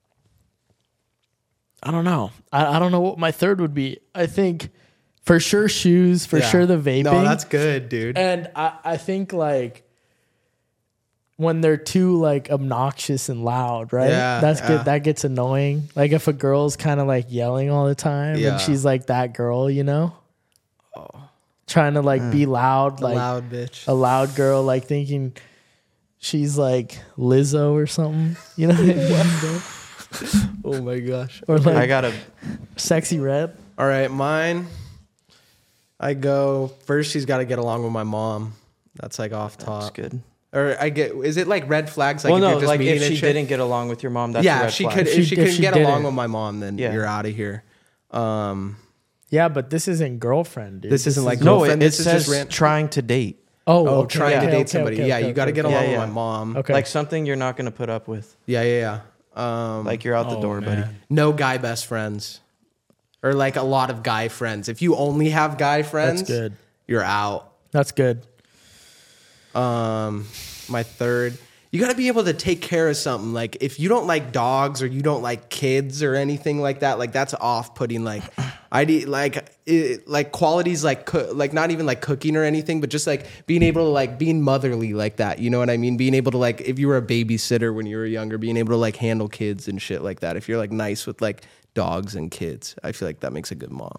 I don't know. I don't know what my third would be. I think for sure shoes, for Yeah. sure the vaping. No, that's good, dude. and I think like when they're too like obnoxious and loud, right? Yeah, That's yeah. good. That gets annoying. Like if a girl's kind of like yelling all the time Yeah. and she's like that girl, you know? Trying to like be loud, like Loud bitch. a loud girl, like thinking she's like Lizzo or something, you know what I mean? bro? Oh my gosh. Or like I gotta. Sexy Red. All right, mine. I go first. She's got to get along with my mom. That's like off That's top. good. Or I get. Is it like red flags? Like Well, if no, you're just like meeting if and she shit? didn't get along with your mom, that's a Yeah, red if she flag. could. If If she she couldn't get didn't. along with my mom, then Yeah. you're out of here. Yeah, but this isn't girlfriend, dude. This isn't like No, girlfriend. it This is says just rant. trying to date. oh, Oh, okay, trying to okay, date okay, somebody. okay, Yeah, okay, you got to okay, get okay. along Yeah, with yeah. my mom. Okay. Like something you're not gonna put up with. Yeah. Like you're out the Oh, door, buddy. man. No guy best friends, or like a lot of guy friends. If you only have guy friends, That's good. you're out. That's good. My third, you got to be able to take care of something. Like if you don't like dogs or you don't like kids or anything like that, like that's off-putting. Like like qualities like like not even like cooking or anything, but just like being able to like being motherly like that. You know what I mean? Being able to like if you were a babysitter when you were younger, being able to like handle kids and shit like that. If you're like nice with like dogs and kids, I feel like that makes a good mom.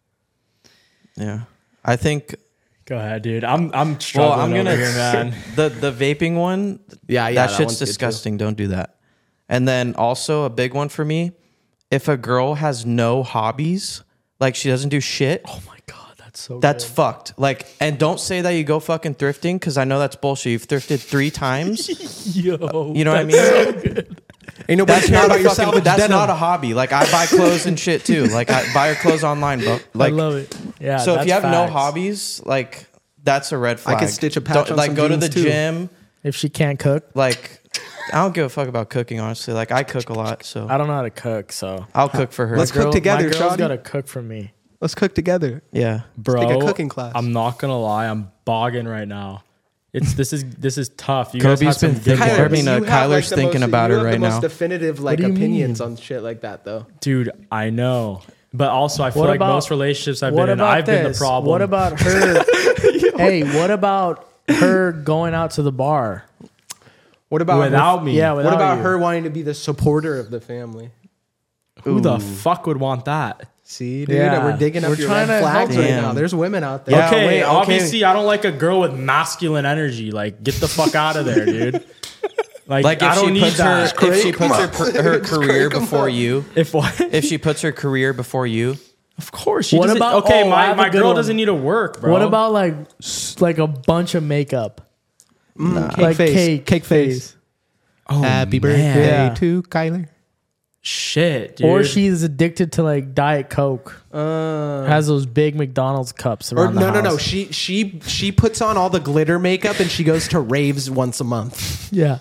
Yeah, I think. Go ahead, dude. I'm Well, struggling I'm gonna over here, man. the vaping one. Yeah, that that shit's one's good too. disgusting. Don't do that. And then also a big one for me: if a girl has no hobbies, like she doesn't do shit, Oh my god, that's so. that's good. fucked. Like, and don't say that you go fucking thrifting because I know that's bullshit. You've thrifted 3 times. Yo, You know what I mean? Ain't nobody That's care not about a your fucking, salvage That's denim. not a hobby. Like I buy clothes and shit too. Like I buy your clothes online, bro. Like I love it. Yeah. so if that's you have no facts. hobbies, like that's a red flag. could stitch a patch Don't- on like some go to the jeans, too. gym. if she can't cook, Like I don't give a fuck about cooking, honestly. Like I cook a lot, so I don't know how to cook, so I'll cook for her. Let's cook together, My girl's shawty. gotta cook for me. Let's cook together. yeah. Bro, take a cooking class. I'm not gonna lie, I'm bogging right now. This is tough. You guys Kobe's had some been good thinking- ones. I mean, you have, Kyler's the thinking most- about you it have right the most now. definitive like do you opinions mean? on shit like that, though. Dude, I know. But also I feel What like about- most relationships I've What been in, about I've been the this? problem. What about her? Hey, what about her going out to the bar? What about without me? Yeah, What without about you. her wanting to be the supporter of the family? Who the fuck would want that? See, dude, Yeah. we're digging up We're your trying red to flags help right you. now. There's women out there. Yeah, Okay, wait, okay. obviously I don't like a girl with masculine energy. Like, get the fuck out of there, dude. Like Like I if don't she need puts her that. if she puts her career before you. If what? If she puts her career before you. Of course. She What doesn't- about- okay? oh, I have my a good girl one. doesn't need to work, bro. What about like a bunch of makeup, Cake like face. Cake face. oh, Happy man. birthday Yeah. to Kyler. Shit, dude. or she's addicted to like Diet Coke, has those big McDonald's cups Or around the no. house. She puts on all the glitter makeup and she goes to raves once a month. Yeah.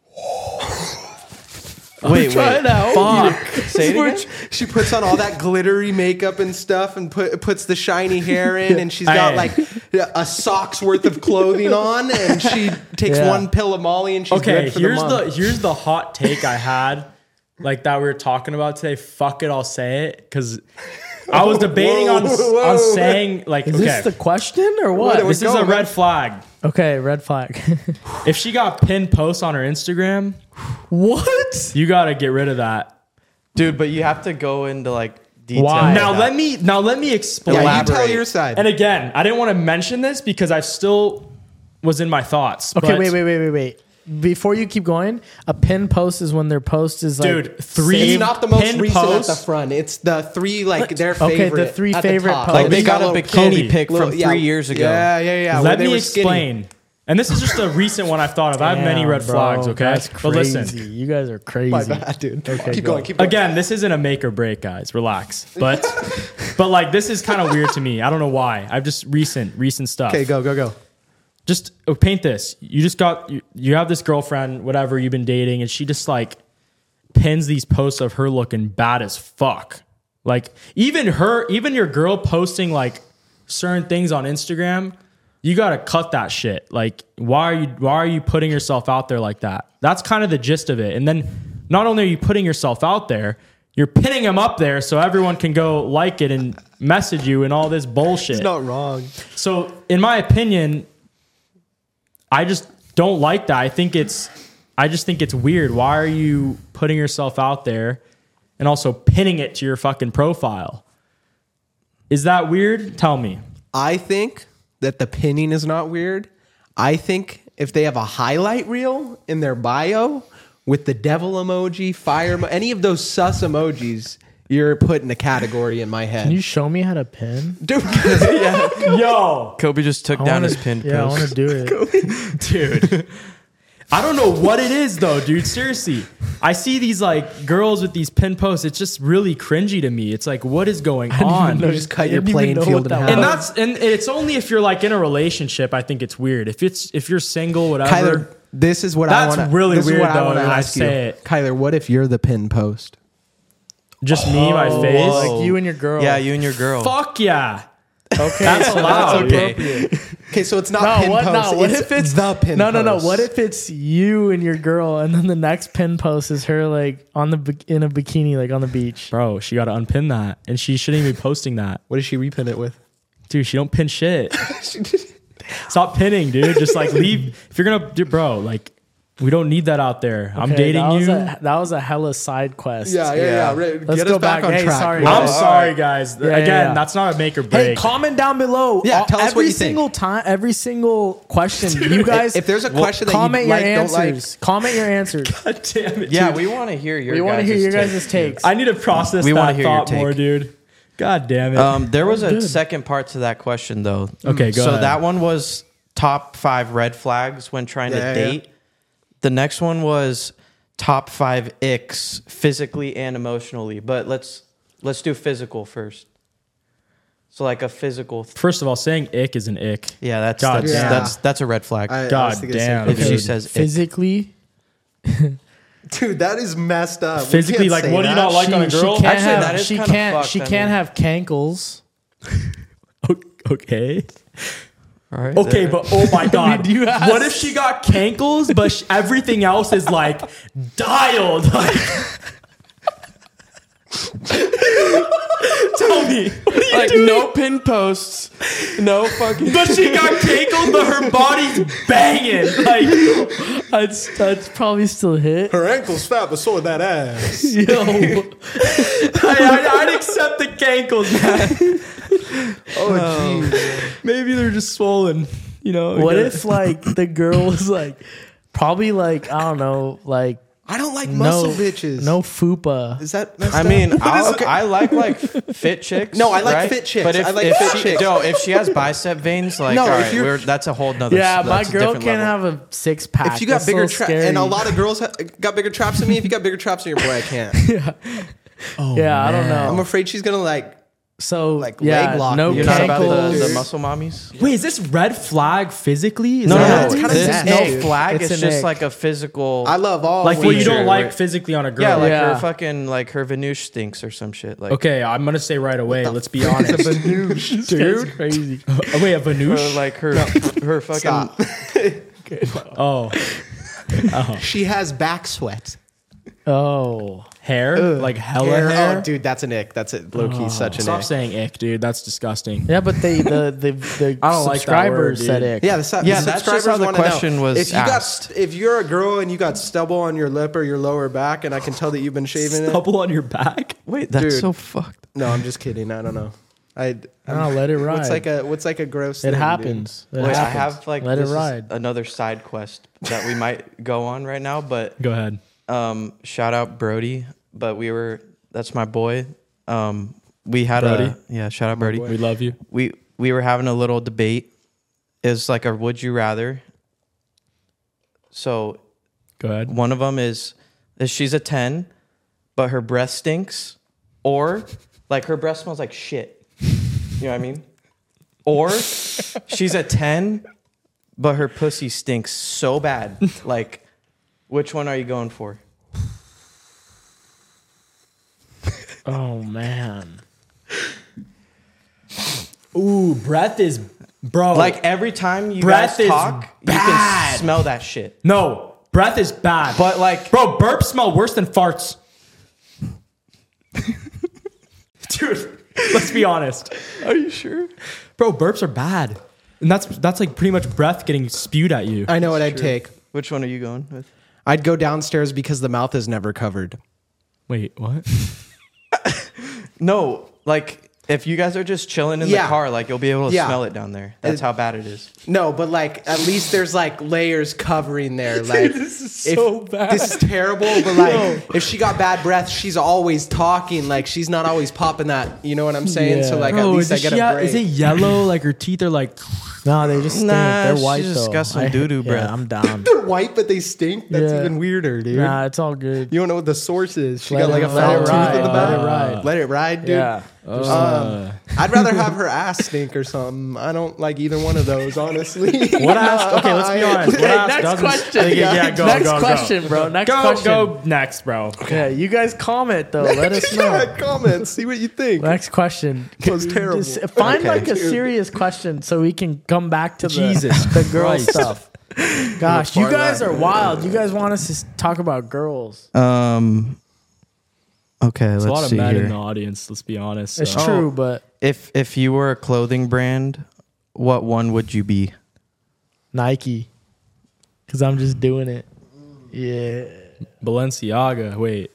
Wait, Try it out. Fuck. Say it again. She puts on all that glittery makeup and stuff and puts the shiny hair in and she's got Hey. like a sock's worth of clothing on and she takes Yeah. one pill of Molly and she's Okay, good for here's the month. here's the hot take I had, like that we were talking about today. Fuck it, I'll say it because I was debating on saying like, Is okay, this the question or what? this is go, a man. red flag. Okay, red flag. If she got pinned posts on her Instagram, What? you got to get rid of that. Dude, but you have to go into like detail. Why? Now let me explain. Yeah, you tell Elaborate. your side. And again, I didn't want to mention this because I still was in my thoughts. Okay, but wait. Before you keep going, a pin post is when their post is like Dude, three- It's not the most Pinned recent posts. at the front. It's the three like their Okay, favorite. the three at favorite top. posts. Like they we got a got bikini Kobe. pic from 3 years ago. Yeah. where Let they me were skinny. explain. And this is just a recent one I've thought of. I have many Damn, red bro, flags, okay? That's But crazy. listen, You guys are crazy. My bad, dude. Okay, keep go. going. Keep going. again, this isn't a make or break, guys. Relax. But like this is kind of weird to me. I don't know why. I've just recent stuff. Okay, go. Just paint this. You have this girlfriend, whatever you've been dating, and she just like pins these posts of her looking bad as fuck. Like even your girl posting like certain things on Instagram, you gotta cut that shit. Like why are you putting yourself out there like that? That's kind of the gist of it. And then not only are you putting yourself out there, you're pinning them up there so everyone can go like it and message you and all this bullshit. It's not wrong. So, in my opinion, I just don't like that. I just think it's weird. Why are you putting yourself out there and also pinning it to your fucking profile? Is that weird? Tell me. I think that the pinning is not weird. I think if they have a highlight reel in their bio with the devil emoji, any of those sus emojis, you're put in a category in my head. Can you show me how to pin? Dude, Yo, Kobe just took down his pinned Yeah, I post. want to do it. dude. I don't know what it is though, dude. Seriously. I see these like girls with these pin posts. It's just really cringy to me. It's like, what is going on? know. Just cut I your didn't even playing know field what in that half. was. And it's only if you're like in a relationship, I think it's weird. If you're single, whatever. Kyler, this is what I That's want to. really this weird, is what I though, want to when I ask you. say it. Kyler, what if you're the pin post? Just me, my face. whoa. Like you and your girl. Yeah, you and your girl. Fuck yeah. Okay, That's so allowed. that's Okay. appropriate. Okay, so it's not No, pin what? post. No, what if it's the pin No. post? What if it's you and your girl, and then the next pin post is her like in a bikini, like on the beach? Bro, she got to unpin that. And she shouldn't even be posting that. What does she repin it with? Dude, she don't pin shit. Stop pinning, dude. Just like leave. If you're going to, bro, like, we don't need that out there. I'm Okay, dating that was you. that was a hella side quest. Yeah. Let's Get go us back back. on Hey, track. sorry, bro. I'm guys. sorry, guys. Yeah, Again, yeah. that's not a make or Hey, break. comment down below. Yeah, tell us every what you think. single time, every single question. You guys, If there's a question that you comment like, your don't like, answers. Comment your answers. God damn it, Yeah, dude. we want to hear your We want to hear your take. guys' takes. I need to process We wanna that hear your thought take. more, dude. God damn it. There was a Good. second part to that question though. Okay, go So ahead. that one was top 5 red flags when trying to Yeah, date. The next one was top 5 icks physically and emotionally. But let's do physical first. So like a physical. First of all, saying ick is an ick. Yeah, that's God that's, damn. that's a red flag. I was God thinking the same damn. thing. if she dude. says ick. Physically, Dude, that is messed up. We Physically, can't like, say what do you that. not like on a girl? She can't Actually, have, that is she kinda can't. fucked, She I can't mean. have cankles. Okay. All right, Okay, there. but oh my god, You asked. what if she got cankles, but everything else is like dialed? Like, tell me, what are you like doing? no pin posts, no fucking. But she got cankles, but her body's banging. Like, That's probably still hit. Her ankle's fat, but so is that ass. Yo, I'd accept the cankles, man. Oh, jeez. Maybe they're just swollen. You know. what if like the girl was like, probably like I don't know, like I don't like muscle no bitches. no fupa. Is that messed I up? mean, I like fit chicks. No, I like right? fit chicks. But if, I like if fit she, chicks. No, if she has bicep veins, like No, all if right, you're- that's a whole nother. Yeah, my that's a girl different can't level. have a 6-pack. if you got That's bigger so traps, scary. and a lot of girls got bigger traps than me. If you got bigger traps than your boy, I can't. yeah, I don't know. I'm afraid she's gonna like. So like, yeah, leg lock no me. You're not about cankles. the muscle mommies. Wait, is this red flag physically? Is No, that Yeah, what it's it kinda is? this sad, is no dude. flag. It's It's an just ick. like a physical. I love all. Like what you feature, don't like right? physically on a girl. yeah, like Yeah. her fucking like her Vanoose stinks or some shit. Like Okay, I'm gonna say right away. Let's be honest, This guy's crazy. Oh, wait, a or Vanouche? like her her fucking. Stop. Oh, She has back sweat. Oh, hair? Like hella hair? Oh, dude, that's an ick. That's it. Low key, such an Stop ick. saying ick, dude. That's disgusting. yeah, but the I don't like that subscribers word, said dude. it. Yeah, the Yeah, that's just how the wanna know. question was If you asked. if you're a girl and you got stubble on your lip or your lower back, and I can tell that you've been shaving it. Stubble on your back? Wait, that's Dude. so fucked. No, I'm just kidding. I don't know. No, let it ride. What's like a gross? It thing, happens. It Wait, I happens. have like let it this is ride. another side quest that we might go on right now, but Go ahead. shout out Brody. But that's my boy. We had Brody? shout out Brody. We love you. We were having a little debate. It's like a would you rather. So Go ahead. one of them is she's a 10, but her breath stinks, or like her breath smells like shit. You know what I mean? Or she's a 10, but her pussy stinks so bad. Like, which one are you going for? Oh man. Ooh, breath is, bro. Like every time you Breath guys is talk, you bad. can smell that shit. no, breath is bad. But like, bro, burps smell worse than farts. Dude, let's be honest. are you sure? Bro, burps are bad. And that's like pretty much breath getting spewed at you. I know what I'd take. Which one are you going with? I'd go downstairs because the mouth is never covered. Wait, what? No, like if you guys are just chilling in the Yeah. car, like you'll be able to Yeah. smell it down there. That's how bad it is. No, but like at least there's like layers covering there. Like this is so bad. This is terrible, but like if she got bad breath, she's always talking. Like she's not always popping that. You know what I'm saying? So Yeah. like at least I get a break. Is it yellow? Like her teeth are like. No, they just stink. Nah, They're she white just though. got some doo-doo breath. Yeah, I'm down. They're white, but they stink. That's Yeah. even weirder, dude. Nah, it's all good. You don't know what the source is. She Let got like it- a let foul it tooth ride, in the let back. it ride. Let it ride, dude. Yeah. I'd rather have her ass stink or something. I don't like either one of those, honestly. What ass? Okay, let's be honest. What ass Next doesn't- question. Yeah, go, Next go, question, bro. Next Go, question. go next, bro. Yeah, you guys comment though. Let us know. Yeah, comment. See what you think. Next question. was terrible. Just find Okay. like a serious question so we can come back to Jesus the girl Christ. stuff. Gosh, you far guys left. are wild. You guys want us to talk about girls. Okay, There's a lot let's of see men in here. the audience. Let's be honest. It's so. true, but If you were a clothing brand, what one would you be? Nike. Because I'm just doing it. Yeah. Balenciaga. Wait.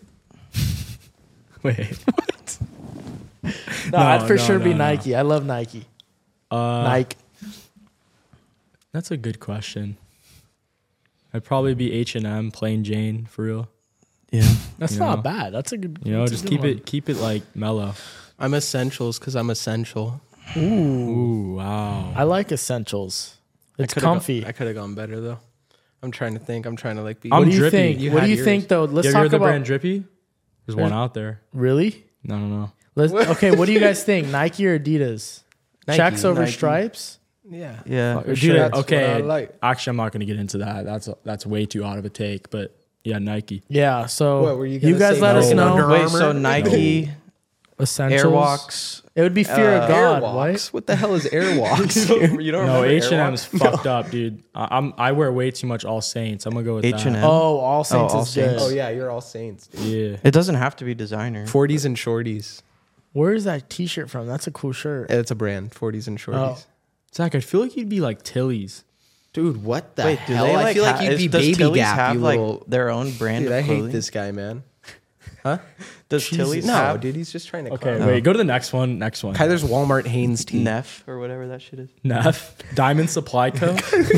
Wait. No, I'd for no, sure be no, no. Nike. I love Nike. Nike. That's a good question. I'd probably be H&M, plain Jane, for real. Yeah. That's you not know. bad. That's a good. You know, that's a just good keep it like mellow. I'm essentials because I'm essential. one. Ooh. Ooh, wow. I like essentials. It's I coulda comfy. I could have gone better though. I'm trying to think. I'm trying to like be. I'm What do you drippy. think? You What do had you yours. think though? Let's You ever talk heard the about brand Drippy? There's one out there. really. No. Okay, what do you guys think? Nike or Adidas? Nike, Checks over Nike. stripes? Yeah. Yeah. Dude, sure. That's okay. what I like. Actually, I'm not going to get into that. That's way too out of a take. But yeah, Nike. Yeah. So What were you gonna guys say? let us No. know. Under Wait, so Armour? Nike, Essentials. Airwalks. It would be fear of God, Airwalks. right? What the hell is Airwalks? You don't No, remember H&M's Airwalks? fucked up, dude. I wear way too much All Saints. I'm gonna go with H&M. that. Oh, All Saints All is good. Saints. oh yeah, you're all saints. Dude. Yeah. It doesn't have to be designer. 40s and shorties. Where is that T-shirt from? That's a cool shirt. It's a brand. 40s and shorties. Oh. Zach, I feel like you'd be like Tilly's. Dude, what the Wait, do hell? they I feel like you'd be does Baby Tilly's Gap. have You like little. their own brand Dude, of I clothing? hate this guy, man. Huh? Does Tilly's No, have dude, he's just trying to. Okay, clown. wait. Go to the next one. Next one. Kyler's Walmart Hanes tee. Neff or whatever that shit is? Neff. Diamond Supply Co.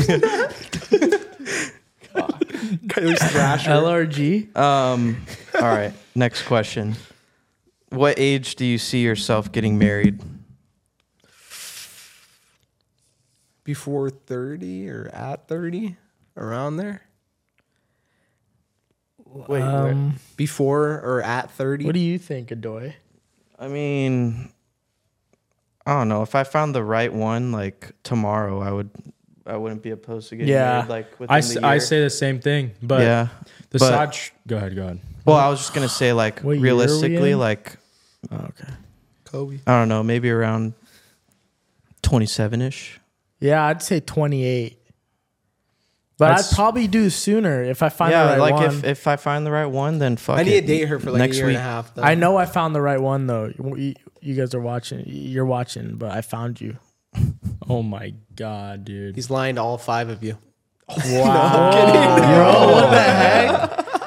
Kyler's Thrasher. LRG. All right. Next question. What age do you see yourself getting married? Before 30 or at 30, around there. Wait, before or at 30? What do you think, Adoy? I mean, I don't know. If I found the right one, like tomorrow, I wouldn't be opposed to getting Yeah. married. Like within the year. I say the same thing, but yeah. the but- sad. Go ahead. Well, I was just gonna say like What year are we realistically, in? like Oh, okay. Kobe. I don't know, maybe around 27ish. Yeah, I'd say 28. But That's- I'd probably do sooner if I find the Yeah, right like one. if I find the right one, then fuck I it. need to date her for like Next a year week. and a half. Though. I know I found the right one though. You guys are watching. You're watching, but I found you. Oh my god, dude. He's lying to all 5 of you. Wow, bro! What the heck? Don't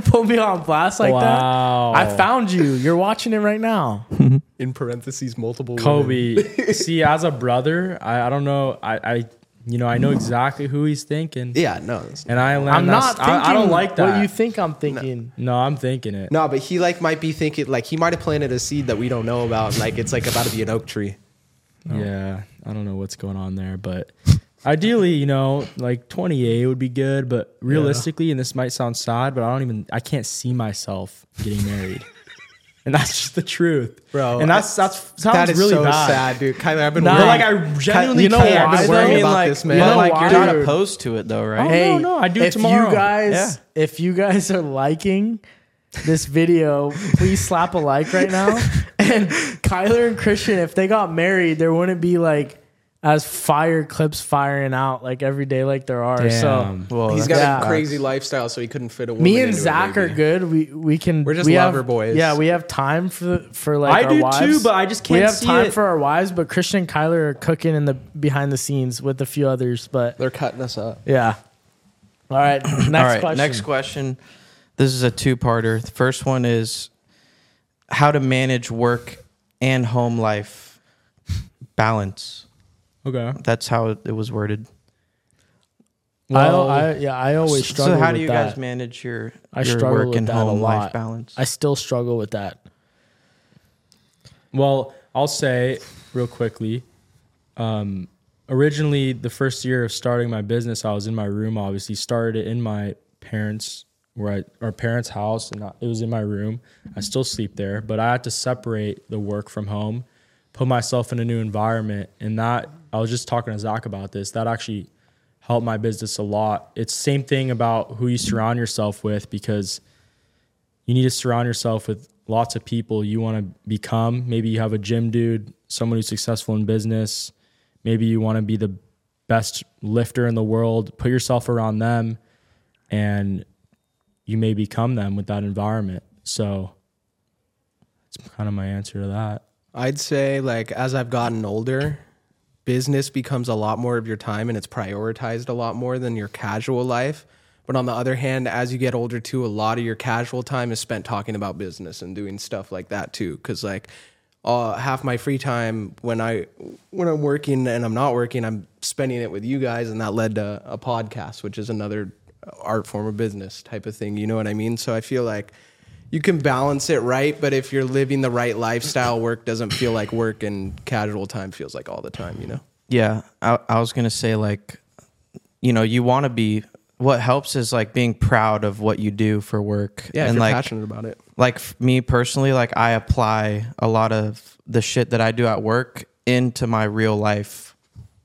put me on blast like Wow. that. I found you. You're watching it right now. In parentheses, multiple women. Kobe. See, as a brother, I don't know. I know exactly who he's thinking. Yeah, no. It's- And I'm not thinking I don't like that. what you think I'm thinking. No, I'm thinking it. No, but he like might be thinking like he might have planted a seed that we don't know about. Like it's like about to be an oak tree. Yeah, I don't know what's going on there, but ideally, like 28 would be good. But realistically, and this might sound sad, but I can't see myself getting married. And that's just the truth, Bro, And that sounds That is really so bad. sad, dude. Kyler, I've been Nah. But worrying. like, I genuinely You know can't. why, I've been though? worrying I mean, about like, this, man. you know like why, you're not dude? opposed to it though, right? Hey, no, I do it if tomorrow. if you guys are liking this video, please slap a like right now. And Kyler and Christian, if they got married, there wouldn't be like as fire clips firing out like every day like there are. Damn. So Well, He's that's- got Yeah. a crazy lifestyle, so he couldn't fit a woman. me and into it, Zach are maybe. good. We can. We're just we lover have, boys. Yeah, we have time for like I our do wives. too, but I just can't We have see time it. for our wives, but Christian and Kyler are cooking in the behind the scenes with a few others. But They're cutting us up. yeah. All right. Next All right, question. next question. This is a two-parter. The first one is how to manage work and home life balance. Okay. That's how it was worded. I always struggle. So how do with you that. guys manage your struggle work with and that home a life lot. balance? I still struggle with that. Well, I'll say real quickly. Originally, the first year of starting my business, I was in my room. Obviously, started it in my parents' parents' house, and it was in my room. I still sleep there, but I had to separate the work from home, put myself in a new environment, and that I was just talking to Zach about this. That actually helped my business a lot. It's the same thing about who you surround yourself with, because you need to surround yourself with lots of people you want to become. Maybe you have a gym dude, someone who's successful in business. Maybe you want to be the best lifter in the world. Put yourself around them, and you may become them with that environment. So that's kind of my answer to that. I'd say like as I've gotten older, business becomes a lot more of your time and it's prioritized a lot more than your casual life. But on the other hand, as you get older too, a lot of your casual time is spent talking about business and doing stuff like that too. Cause like half my free time when I'm working and I'm not working, I'm spending it with you guys, and that led to a podcast, which is another art form of business type of thing. You know what I mean? So I feel like you can balance it right, but if you're living the right lifestyle, work doesn't feel like work and casual time feels like all the time, you know? Yeah, I was gonna say, like, you want to be. What helps is like being proud of what you do for work. Yeah, if and you're like passionate about it. like me personally, like I apply a lot of the shit that I do at work into my real life.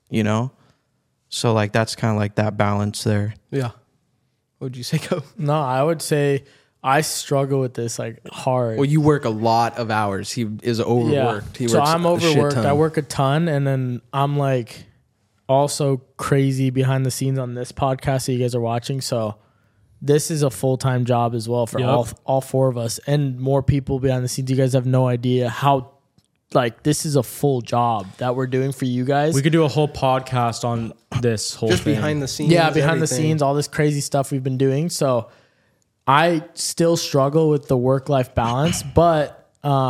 So like that's kind of like that balance there. Yeah. What would you say, Go? No, I would say I struggle with this like hard. Well, you work a lot of hours. He is overworked. He so works I'm a shit overworked. ton. I work a ton, and then I'm like also crazy behind the scenes on this podcast that you guys are watching. So this is a full-time job as well for Yep. all four of us, and more people behind the scenes. You guys have no idea how like this is a full job that we're doing for you guys. We could do a whole podcast on this whole just thing. behind the scenes. Yeah, behind the everything. scenes, all this crazy stuff we've been doing. So I still struggle with the work-life balance, but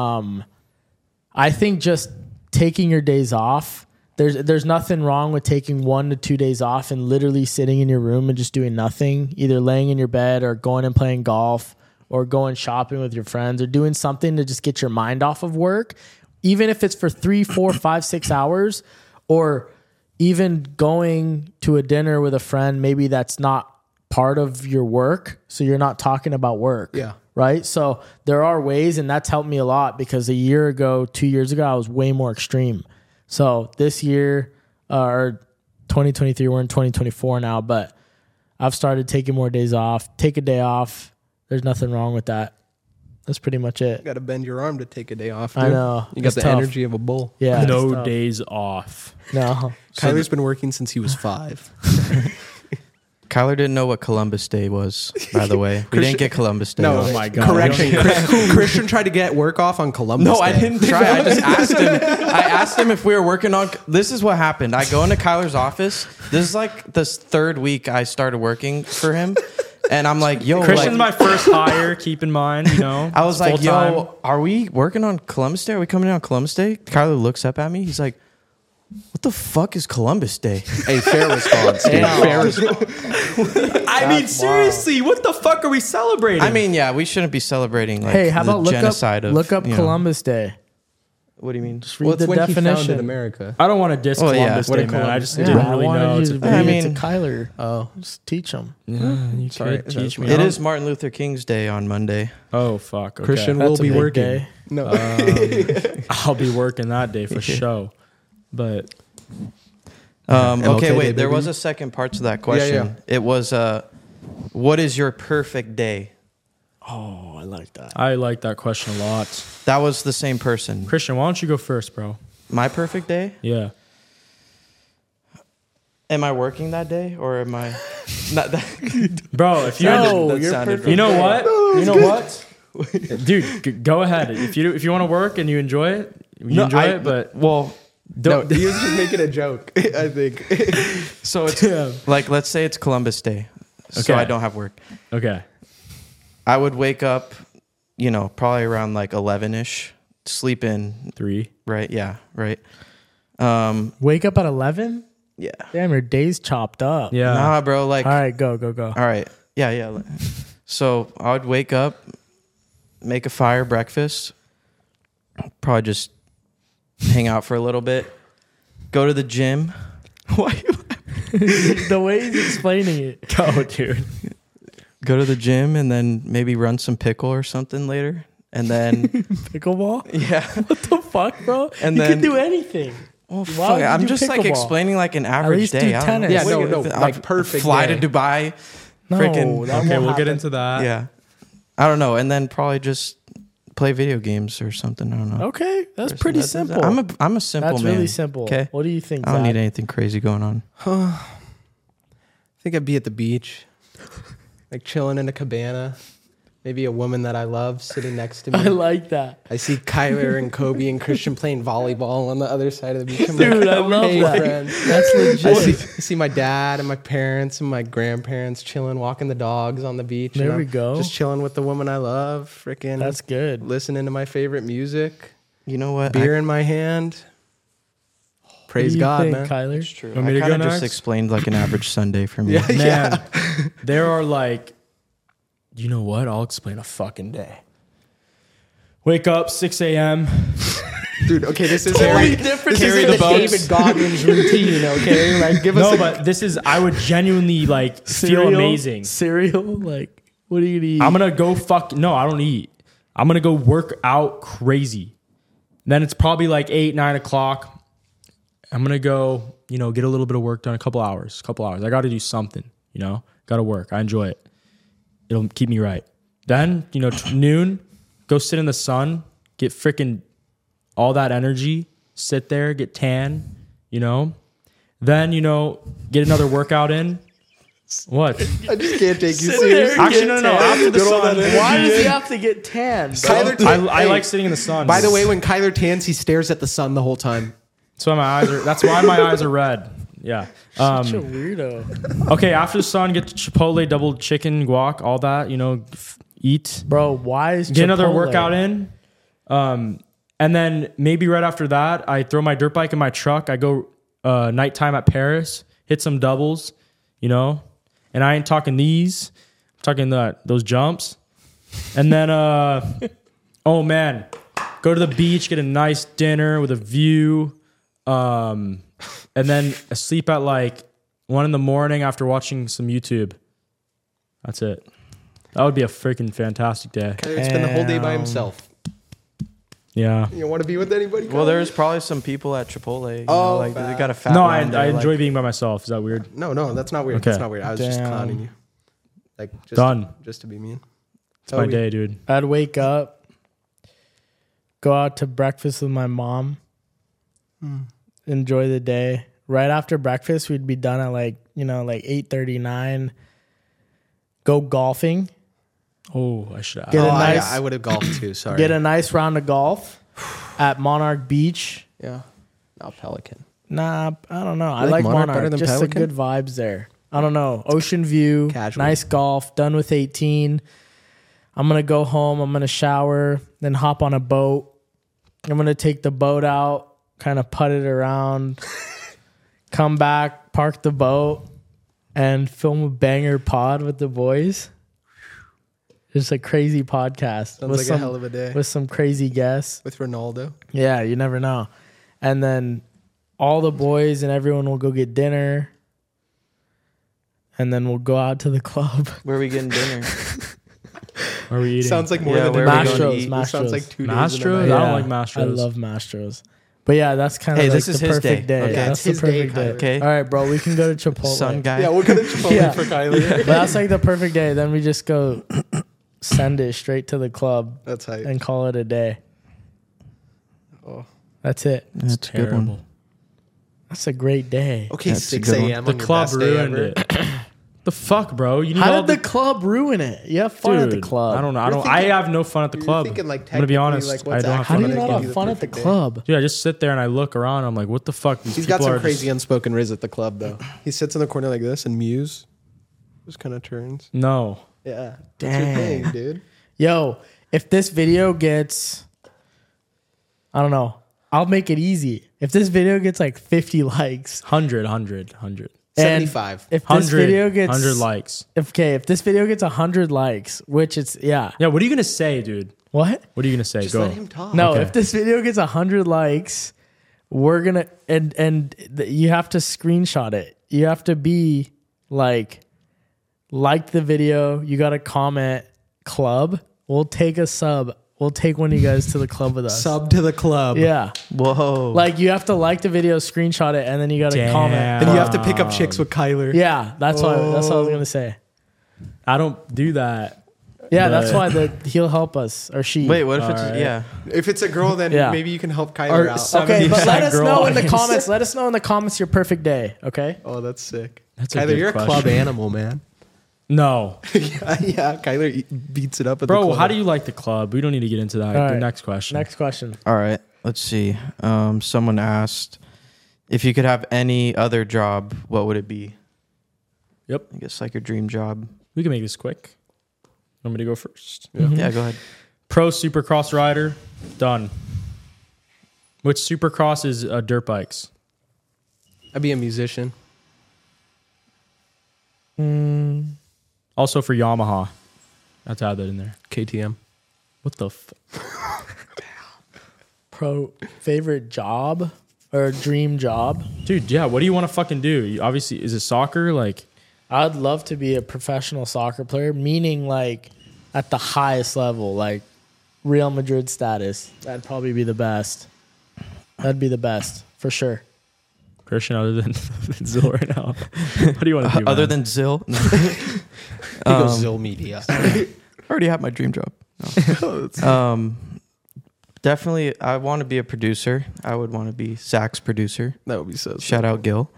I think just taking your days off, there's nothing wrong with taking 1 to 2 days off and literally sitting in your room and just doing nothing, either laying in your bed or going and playing golf or going shopping with your friends or doing something to just get your mind off of work, even if it's for 3, 4, 5, 6 hours, or even going to a dinner with a friend, maybe that's not part of your work, so you're not talking about work. Yeah. Right? So there are ways, and that's helped me a lot, because a year ago, 2 years ago, I was way more extreme. So this year, or 2023, we're in 2024 now, but I've started taking more days off. Take a day off. There's nothing wrong with that. That's pretty much it. You got to bend your arm to take a day off. I dude. know. You got It's the tough. energy of a bull. Yeah. No it's tough. days off. No. Kyler's been working since he was 5. Kyler didn't know what Columbus Day was, by the way. We didn't get Columbus Day. No, off. Oh my God. correction. Christian tried to get work off on Columbus No, Day. I didn't try. I just asked him. I asked him if we were working on. This is what happened. I go into Kyler's office. This is like the third week I started working for him, And I'm like, yo, Christian's like, my first hire. Keep in mind, you know. I was it's like, full-time. yo, are we working on Columbus Day? Are we coming in on Columbus Day? Kyler looks up at me. He's like, what the fuck is Columbus Day? Hey, fair response. Dude. Fair response. I mean, seriously, what the fuck are we celebrating? I mean, yeah, we shouldn't be celebrating like Hey, how the about genocide of look up you know. Columbus Day? What do you mean? Just read Well, it's the when he founded definition. America. I don't want to diss Well, yeah. Columbus What Day, did man. I Columbus just Day? didn't I really wanted know. you It's to a read I it mean- to Kyler. Oh, just teach him. yeah, you Sorry, could that's teach me. my- It is Martin Luther King's Day on Monday. Oh fuck. Okay. Christian That's will a be big working. day. No. I'll be working that day for show. But Okay, MLK wait. Day, There baby. was a second part to that question. yeah. It was, what is your perfect day? Oh, I like that. I like that question a lot. That was the same person. Christian, why don't you go first, bro? My perfect day? Yeah. Am I working that day or am I not that? Bro, if you No, that you're sounded perfect. you know what? You know what? Dude, go ahead. If you want to work and you enjoy it, you enjoy it, but well, No, don't he was just making a joke, I think. so it's Yeah. like, let's say it's Columbus Day. So Okay. I don't have work. Okay. I would wake up, you know, probably around like 11ish, sleep in, 3. right? Yeah, right. Wake up at 11? Yeah. Damn, your day's chopped up. Yeah. Nah, bro, like All right, go. all right. Yeah. So I would wake up, make a fire breakfast, probably just hang out for a little bit, go to the gym. Why? The way he's explaining it. Go, dude. Go to the gym and then maybe run some pickle or something later. And then, Pickleball? yeah. What the fuck, bro? And you then- can do anything. Well, Why fuck, would you I'm do just like pickleball? explaining like an average least do day. I don't know. tennis. Yeah, no, like perfect Fly day. to Dubai. No, Freaking- that Okay, won't we'll get happen. into that. Yeah. I don't know. And then probably just play video games or something. I don't know. Okay, that's pretty simple. I'm a simple That's man. really simple. Okay. What do you think, I don't Zach? need anything crazy going on. I think I'd be at the beach, like chilling in a cabana. Maybe a woman that I love sitting next to me. I like that. I see Kyler and Kobe and Christian playing volleyball on the other side of the beach. I'm Dude, like, I love hey, that. friend. That's I legit. see my dad and my parents and my grandparents chilling, walking the dogs on the beach. There and we I'm go. Just chilling with the woman I love, freaking That's good. listening to my favorite music, You know what? beer in my hand. Praise What do you God, think, man. Kyler? It's true. Want me I to kind go of just next? explained like an average Sunday for me. Yeah. Man, there are like, you know what? I'll explain a fucking day. Wake up 6 a.m. Dude, okay, this is Totally very different. This Carry is the boats. David Goggins routine, okay? Like, give us No, a but this is, I would genuinely like feel amazing. Cereal? Like, what are you gonna eat? I'm gonna go no, I don't eat. I'm gonna go work out crazy. Then it's probably like 8, 9 o'clock. I'm gonna go, get a little bit of work done, a couple hours. I gotta do something, gotta work. I enjoy it. It'll keep me right. Then, noon, go sit in the sun, get freaking all that energy, sit there, get tan, Then, get another workout in. What? I just can't take you Sit serious. there. Actually, no. After the sun, Why does he have to get tan? Kyler I Hey, like sitting in the sun. By the way, when Kyler tans, he stares at the sun the whole time. That's why my eyes are red. Yeah. Such a weirdo. Okay, after the sun, get the Chipotle double chicken guac, all that, eat. Bro, why is Get another Chipotle? workout in. And then maybe right after that, I throw my dirt bike in my truck. I go nighttime at Paris, hit some doubles, And I ain't talking these. I'm talking those jumps. And then, oh man, go to the beach, get a nice dinner with a view. And then sleep at like 1 a.m. after watching some YouTube. That's it. That would be a freaking fantastic day. Kyler would spend the whole day by himself. Yeah. You don't want to be with anybody? Well, Kyler? there's probably some people at Chipotle. Oh, They bad. got a fat No, line I there, enjoy like- being by myself. Is that weird? No, that's not weird. Okay. That's not weird. I was just Damn. clowning you. Like, just Done. just to be mean. It's my day, dude. I'd wake up, go out to breakfast with my mom, enjoy the day. Right after breakfast, we'd be done at like 8:39. Go golfing. Oh, I should ask. Get a nice- I would have golfed too. Sorry. Get a nice round of golf at Monarch Beach. Yeah. Not Pelican. Nah, I don't know. I like like Monarch Monarch. better than Just Pelican? the good vibes there. I don't know, ocean view, Casual. nice golf, done with 18. I'm going to go home. I'm going to shower, then hop on a boat. I'm going to take the boat out, kind of putt it around, come back, park the boat, and film a banger pod with the boys. It's a crazy podcast. Sounds like a hell of a day. With some crazy guests. With Ronaldo. Yeah, you never know. And then all the boys and everyone will go get dinner. And then we'll go out to the club. Where are we getting dinner? Are we eating? Sounds like more Yeah, than where a are we day. going to Mastros. eat? It sounds like 2 days. in a Mastros? night. I don't like Mastros. I love Mastros. But yeah, that's kind of Hey, like this is the his perfect day. day. Okay. That's It's the his day, perfect day. Kyler. Okay. All right, bro, we can go to Chipotle. Sun guy. Yeah, we'll go to Chipotle Yeah. for Kyler. But that's like the perfect day. Then we just go send it straight to the club That's hype. and call it a day. Oh. That's it. That's a good one. Terrible. That's a great day. Okay, That's a 6 good one. a.m. The on your club best day ruined ever. it. The fuck, bro? You need How all did the club ruin it? You have fun at the Dude, club. I don't know. You're I thinking- have no fun at the you're club. thinking, like, I'm gonna be technically, honest. like, I what's don't have How fun do at you the not club. give you have the fun at the perfect day. club? Dude, I just sit there and I look around. I'm like, what the fuck? These He's got people some are crazy just- unspoken riz at the club, though. He sits in the corner like this and mews. Just kind of turns. No. Yeah. That's your thing, dude. Yo, if this video gets, I don't know, I'll make it easy. If this video gets like 50 likes, 100. and 75. if this 100, video gets 100 likes. if this video gets 100 likes, which it's Yeah, what are you going to say, dude? what? What are you going to say? Just Go. let him talk. No, Okay. if this video gets 100 likes, we're gonna you have to screenshot it. You have to be like the video. You got to comment club. We'll take a sub. We'll take one of you guys to the club with us. Sub to the club. Yeah, Whoa. like you have to like the video, screenshot it, and then you got to Damn. comment. And you have to pick up chicks with Kyler. Yeah, that's what I was gonna say. I don't do that. Yeah, But- that's why he'll help us or she. Wait, what if it's Alright. yeah? If it's a girl, then Yeah. maybe you can help Kyler Or out. some- Okay, but let 70% us girl know in the audience. comments. Let us know in the comments your perfect day. Okay. Oh, that's sick. That's a Kyler, good you're a club question. animal, man. No. yeah, Kyler beats it up at the Bro, club. how do you like the club? We don't need to get into that. All The right. next question. Next question. All right. Let's see. Someone asked if you could have any other job, what would it be? Yep. I guess like your dream job. We can make this quick. Want me to go first? Yeah, go ahead. Pro Supercross rider. Done. Which Supercross is dirt bikes? I'd be a musician. Also for Yamaha. I have to add that in there. KTM. What the Pro favorite job or dream job? Dude, yeah, what do you want to fucking do? You, obviously, is it soccer? Like, I'd love to be a professional soccer player, meaning like at the highest level, like Real Madrid status. That'd probably be the best. That'd be the best for sure. Christian, other than Zil right now. What do you want to do? Other man? than Zill, no. He goes Zill Media. I already have my dream job. No. Definitely, I want to be a producer. I would want to be Zach's producer. That would be so sick. Shout out Gil.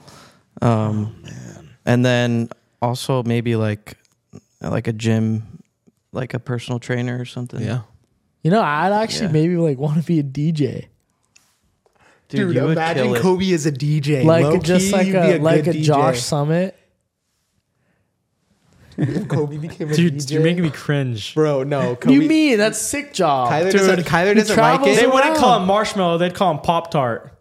And then also maybe like a gym, like a personal trainer or something. Yeah. You know, I'd actually Yeah. maybe like want to be a DJ. Dude, you would imagine kill it. Kobe as a DJ. Like Low-key, just like you'd be a like good a DJ. Josh Summit. If Kobe became a Dude, DJ. you're making me cringe. Bro, no. What Kobe, do you mean? That's a sick job. Kyler Dude, doesn't, Kyler he doesn't like travels They it. wouldn't around. call him marshmallow, they'd call him Pop Tart.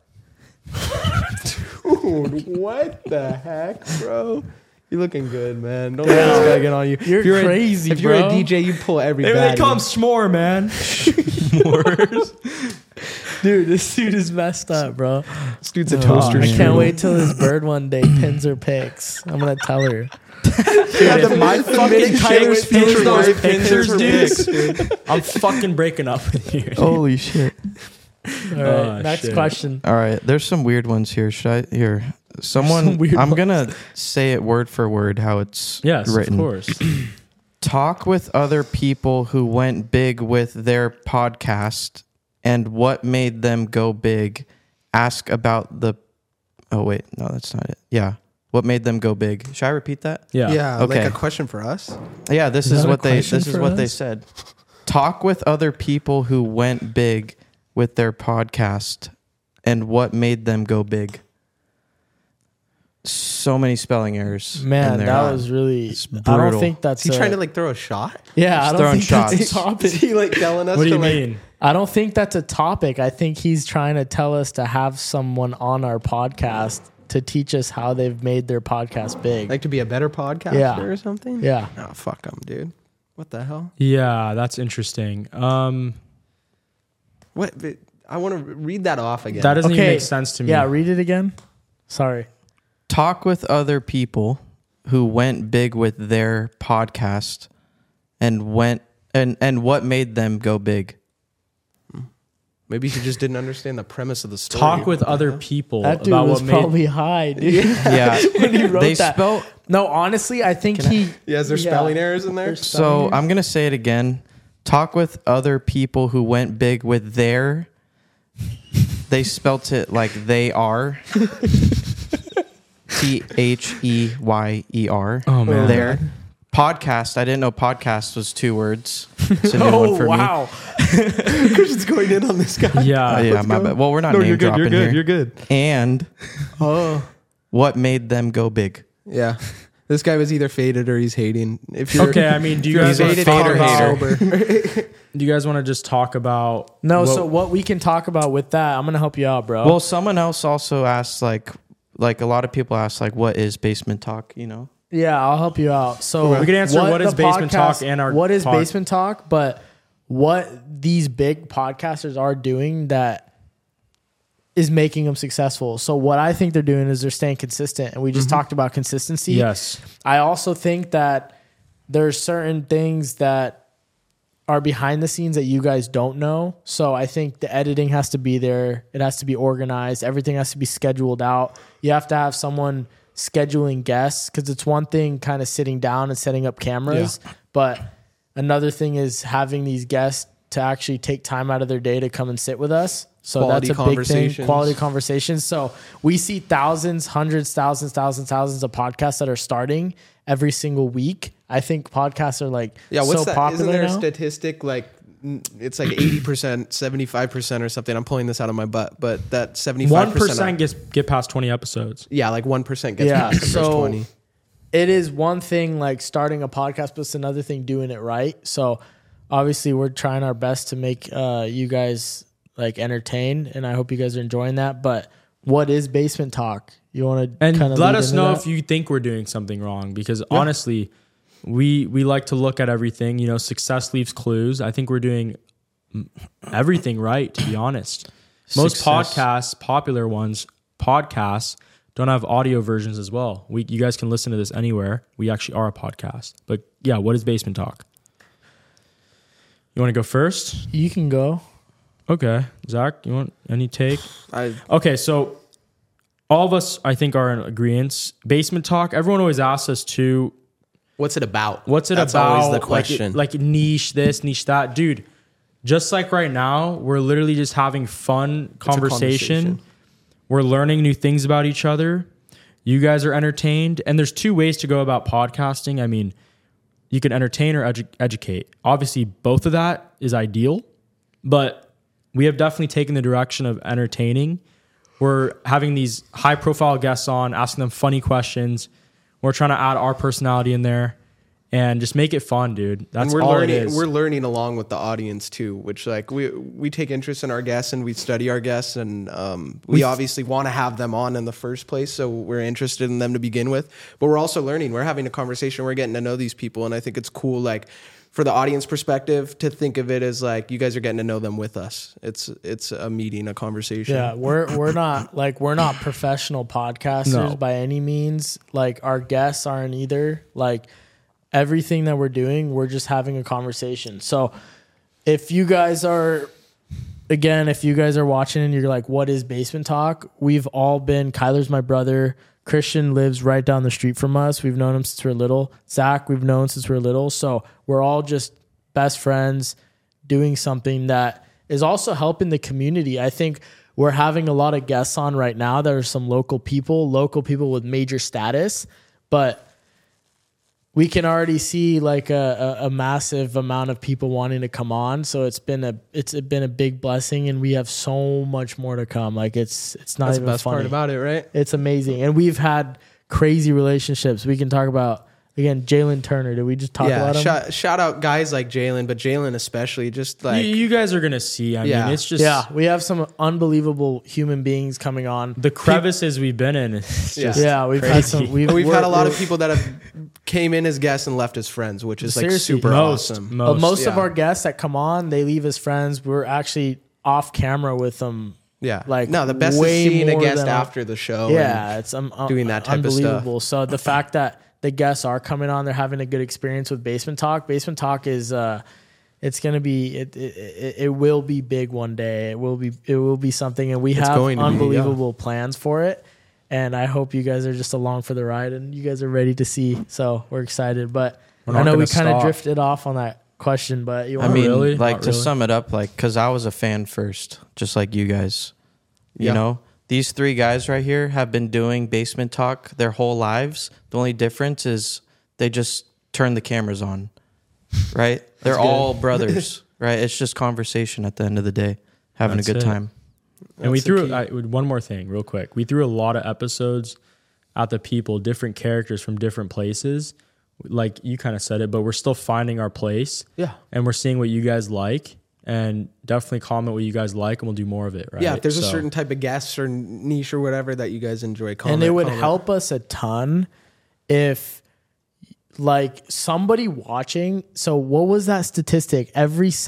Dude, what the heck, bro? You're looking good, man. Don't let this guy get on you. You're If you're crazy, If you're a bro. DJ, you pull every They bad. call him S'more, man. Dude, this dude is messed up, bro. This dude's a I toaster. man. can't wait till this bird one day pins her pics. I'm gonna tell her. My fucking Kyler's future those wife pictures, pictures, dude. I'm fucking breaking up with you. Holy shit. All right, Oh, next shit. question. All right. There's some weird ones here. Should I here? Some Someone weird I'm ones. gonna say it word for word how it's Yes, written. of course. Talk with other people who went big with their podcast and what made them go big. Ask about the Oh wait, no, that's not it. Yeah. What made them go big? Should I repeat that? Yeah. Yeah, Okay. like a question for us. Yeah, this Is is that a what they question this is for what they us? said. Talk with other people who went big with their podcast and what made them go big. so many spelling errors. Man, in there. that was really. I brutal. don't think that's. Is he trying to like throw a shot? Yeah, I don't throwing think that's a shots. topic. Is he like telling us What do to you like, mean? I don't think that's a topic. I think he's trying to tell us to have someone on our podcast to teach us how they've made their podcast big. like to be a better podcaster Yeah. or something? Yeah. Oh, fuck him, dude. What the hell? Yeah, that's interesting. What? I want to read that off again. That doesn't even Okay. make sense to me. Yeah, read it again. Sorry. Talk with other people who went big with their podcast and went and what made them go big. Maybe he just didn't understand the premise of the story. Talk with other people That dude about was what made. probably high, dude. Yeah, When he wrote they that. spell. No, honestly, I think he. Yeah, is there spelling errors in there? So I'm gonna say it again. Talk with other people who went big with their. They spelt it like they are. THEYER. Oh man, Their podcast. I didn't know podcast was 2 words. It's a new one for me. wow. Christian's going in on this guy. yeah, Yeah, my bad. Well, we're not name dropping here. You're good. And Oh. what made them go big? Yeah. This guy was either faded or he's hating. If you're Okay, I mean, do you You're guys a want to faded talk hater. about? Do you guys want to just talk about? No, what- so what we can talk about with that, I'm gonna help you out, bro. Well, someone else also asked like a lot of people asked like, what is basement talk? You know? yeah, I'll help you out. So We can answer what is the Basement Talk and our what is pod- basement talk, but what these big podcasters are doing that is making them successful. So what I think they're doing is they're staying consistent, and we just talked about consistency. Yes. I also think that there's certain things that are behind the scenes that you guys don't know. So I think the editing has to be there. It has to be organized. Everything has to be scheduled out. You have to have someone scheduling guests, because it's one thing kind of sitting down and setting up cameras, but another thing is having these guests to actually take time out of their day to come and sit with us. So Quality that's a big thing. conversations. Quality conversations. So we see thousands, hundreds, thousands of podcasts that are starting every single week. I think podcasts are like Yeah, what's so that? popular Isn't there now. a statistic like it's like 80%, 75% or something? I'm pulling this out of my butt, but that 75%. 1% get past 20 episodes. Yeah, like 1% gets Yeah, past the first so 20. it is one thing like starting a podcast, but it's another thing doing it right. So obviously we're trying our best to make you guys like entertained, and I hope you guys are enjoying that. But what is Basement Talk? You want to And kind of let us know if you think we're doing something wrong, because honestly, we like to look at everything. You know, success leaves clues. I think we're doing everything right, to be honest. Most Success. podcasts, popular ones, podcasts don't have audio versions as well. You guys can listen to this anywhere. We actually are a podcast. But yeah, what is Basement Talk? You want to go first? You can go. Okay. Zach, you want any take? I Okay, so all of us, I think, are in agreement. Basement Talk, everyone always asks us to, what's it about? what's it That's about? always the question. Like niche this, niche that. Dude, just like right now, we're literally just having fun conversation. conversation. We're learning new things about each other. You guys are entertained. And there's 2 ways to go about podcasting. I mean, you can entertain or educate. Obviously, both of that is ideal, but we have definitely taken the direction of entertaining. We're having these high profile guests on, asking them funny questions. We're trying to add our personality in there and just make it fun, dude. That's and we're all learning. it is. We're learning along with the audience too, which like we take interest in our guests and we study our guests, and we obviously want to have them on in the first place, so we're interested in them to begin with. But we're also learning. We're having a conversation. We're getting to know these people, and I think it's cool. Like for the audience perspective, to think of it as like you guys are getting to know them with us. It's a meeting, a conversation. Yeah, we're not professional podcasters No. by any means. Like our guests aren't either. Like everything that we're doing, we're just having a conversation. So if you guys are watching and you're like, what is Basement Talk? We've all been, Kyler's my brother. Christian lives right down the street from us. We've known him since we're little. Zach, we've known since we're little. So we're all just best friends doing something that is also helping the community. I think we're having a lot of guests on right now that are some local people with major status, but we can already see like a massive amount of people wanting to come on. So it's been a big blessing, and we have so much more to come. Like it's not That's the even best funny. part about it, right? It's amazing. And we've had crazy relationships. We can talk about, again, Jalen Turner. Did we just talk about him? Shout out guys like Jalen, but Jalen especially, just like you guys are gonna see. I Yeah. mean, it's just Yeah, we have some unbelievable human beings coming on. the crevices we've been in. It's Yeah. just Yeah, we've had crazy. some. we've we're- had a lot of we're- people that have came in as guests and left as friends, which is like Seriously. super awesome. Most of yeah. our guests that come on, they leave as friends. We're actually off camera with them. Yeah, Like, no, the best is way seeing a more guest than after the show. Yeah, it's doing that type of stuff. unbelievable. So the fact that the guests are coming on, they're having a good experience with Basement Talk. Basement Talk is it's gonna be it will be big one day. It will be something, and we have going to be, unbelievable plans for it. And I hope you guys are just along for the ride, and you guys are ready to see. So we're excited. But We're I not know we gonna kind of stop. drifted off on that question, but you I want mean, really? like Not to really. sum it up, like because I was a fan first, just like you guys. You Yeah. know, these three guys right here have been doing Basement Talk their whole lives. The only difference is they just turn the cameras on, right? They're all brothers, right? It's just conversation at the end of the day, having That's a good it. time. And we That's the threw key. one more thing real quick. We threw a lot of episodes at the people, different characters from different places. Like you kind of said it, but we're still finding our place. Yeah. And we're seeing what you guys like, and definitely comment what you guys like, and we'll do more of it. Right? Yeah, if there's a So- certain type of guest or niche or whatever that you guys enjoy, comment. and it would comment. help us a ton if like somebody watching. So what was that statistic? Every It's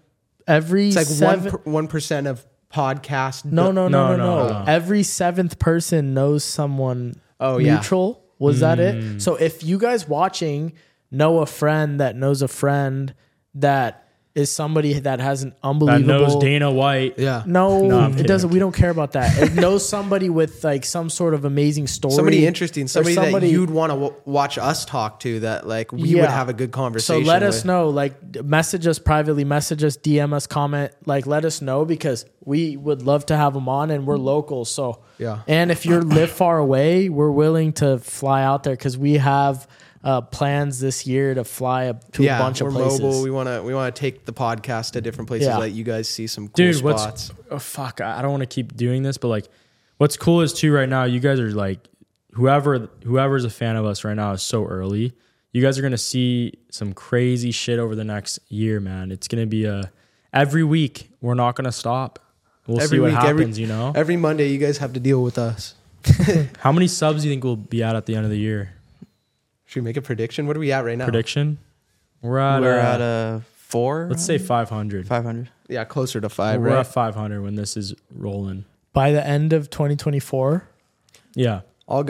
like seven. 1% of podcasts. No. No. Every seventh person knows someone Oh, yeah. mutual. Was that it? So if you guys watching know a friend that knows a friend that is somebody that has an that unbelievable knows Dana White. Yeah. No, No, I'm it kidding. doesn't. We don't care about that. It knows somebody with like some sort of amazing story. Somebody interesting, or somebody that you'd want to watch us talk to, that like we would Yeah. have a good So conversation. let us with. know. Like, message us privately, message us, DM us, comment. Like, let us know because we would love to have them on, and we're local. So Yeah. And if you live far away, we're willing to fly out there because we have plans this year to fly to a bunch we're of places. mobile. We want to take the podcast to different places. Yeah. Let you guys see some cool Dude, spots. oh fuck, I don't want to keep doing this, but like, what's cool is too right now, you guys are like, whoever's a fan of us right now is so early. You guys are gonna see some crazy shit over the next year, man. It's gonna be every week. We're not gonna stop. We'll see what happens. You know, every Monday you guys have to deal with us. how many subs do you think we'll be at the end of the year? Should we make a prediction? What are we at right now? Prediction? We're at We're at 4. let's say 500. 500. Yeah, closer to 5, We're right? at 500 when this is rolling. By the end of 2024, Yeah,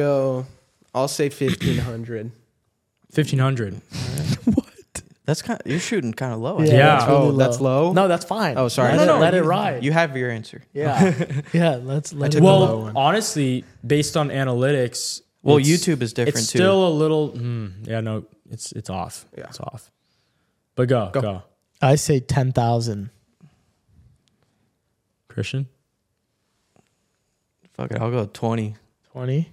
I'll say 1,500. 1,500. That's you're shooting kind of low. I Yeah. think. that's really Oh, that's low? No, that's fine. Oh, sorry. Let it ride. You have your answer. Yeah, yeah. Let's let it. took the low Well, one. honestly, based on analytics, Well, it's- YouTube is different it's too. still a little. Yeah, no, it's off. Yeah. It's off. But go, I say 10,000. Christian. Fuck it, I'll go 20. 20.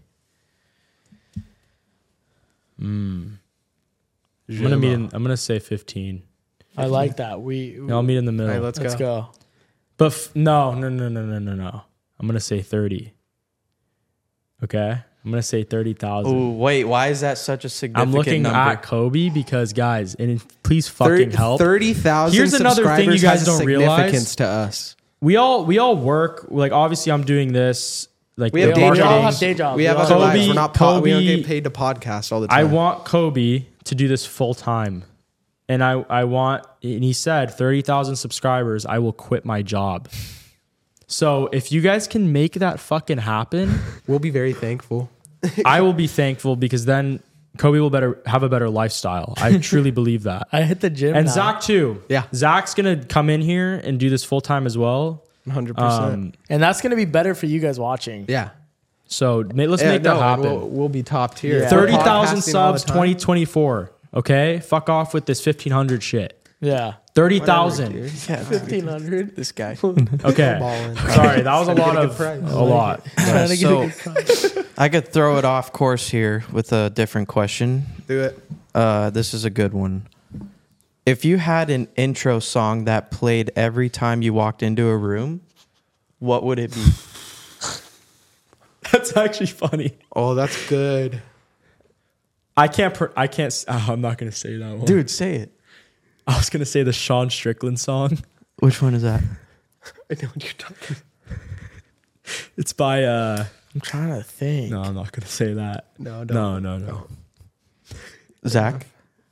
I'm gonna say 15. I like that. We I'll meet in the middle. All right, let's go. go. But no. I'm gonna say 30. Okay, I'm gonna say 30,000. Oh, wait, why is that such a significant I'm looking number? at Kobe because guys, and please fucking help. 30,000 Here's another thing you subscribers guys has a don't realize. significance to us. We all work. Like obviously, I'm doing this. Like We have the day We all marketing. have day jobs. We have all other Kobe- lives. We're not we don't Kobe- get paid to podcast all the I time. want Kobe to do this full time. And I want, and he said 30,000 subscribers, I will quit my job. So if you guys can make that fucking happen, We'll be very thankful. I will be thankful because then Kobe will have a better lifestyle. I truly believe that. I hit the gym. And now. Zach too. Yeah. Zach's going to come in here and do this full time as well. 100%. And that's going to be better for you guys watching. Yeah. So let's Yeah, make that no, happen. We'll be top tier. Yeah. 30,000 Podcasting all the subs, time. 2024. Okay? Fuck off with this 1,500 shit. Yeah. 30,000. Whatever, dude. Yeah, 1,500. this guy. Okay. Balling. Sorry, that was a Trying to lot get a of good price. a lot. Trying to get so- a good price. I could throw it off course here with a different question. Do it. This is a good one. If you had an intro song that played every time you walked into a room, what would it be? That's actually funny. Oh, that's good. I can't. I'm not gonna say that one, Dude, say it. I was gonna say the Sean Strickland song. Which one is that? I know what you're talking. It's by. I'm trying to think. No, I'm not gonna say that. No, don't. No. Zach?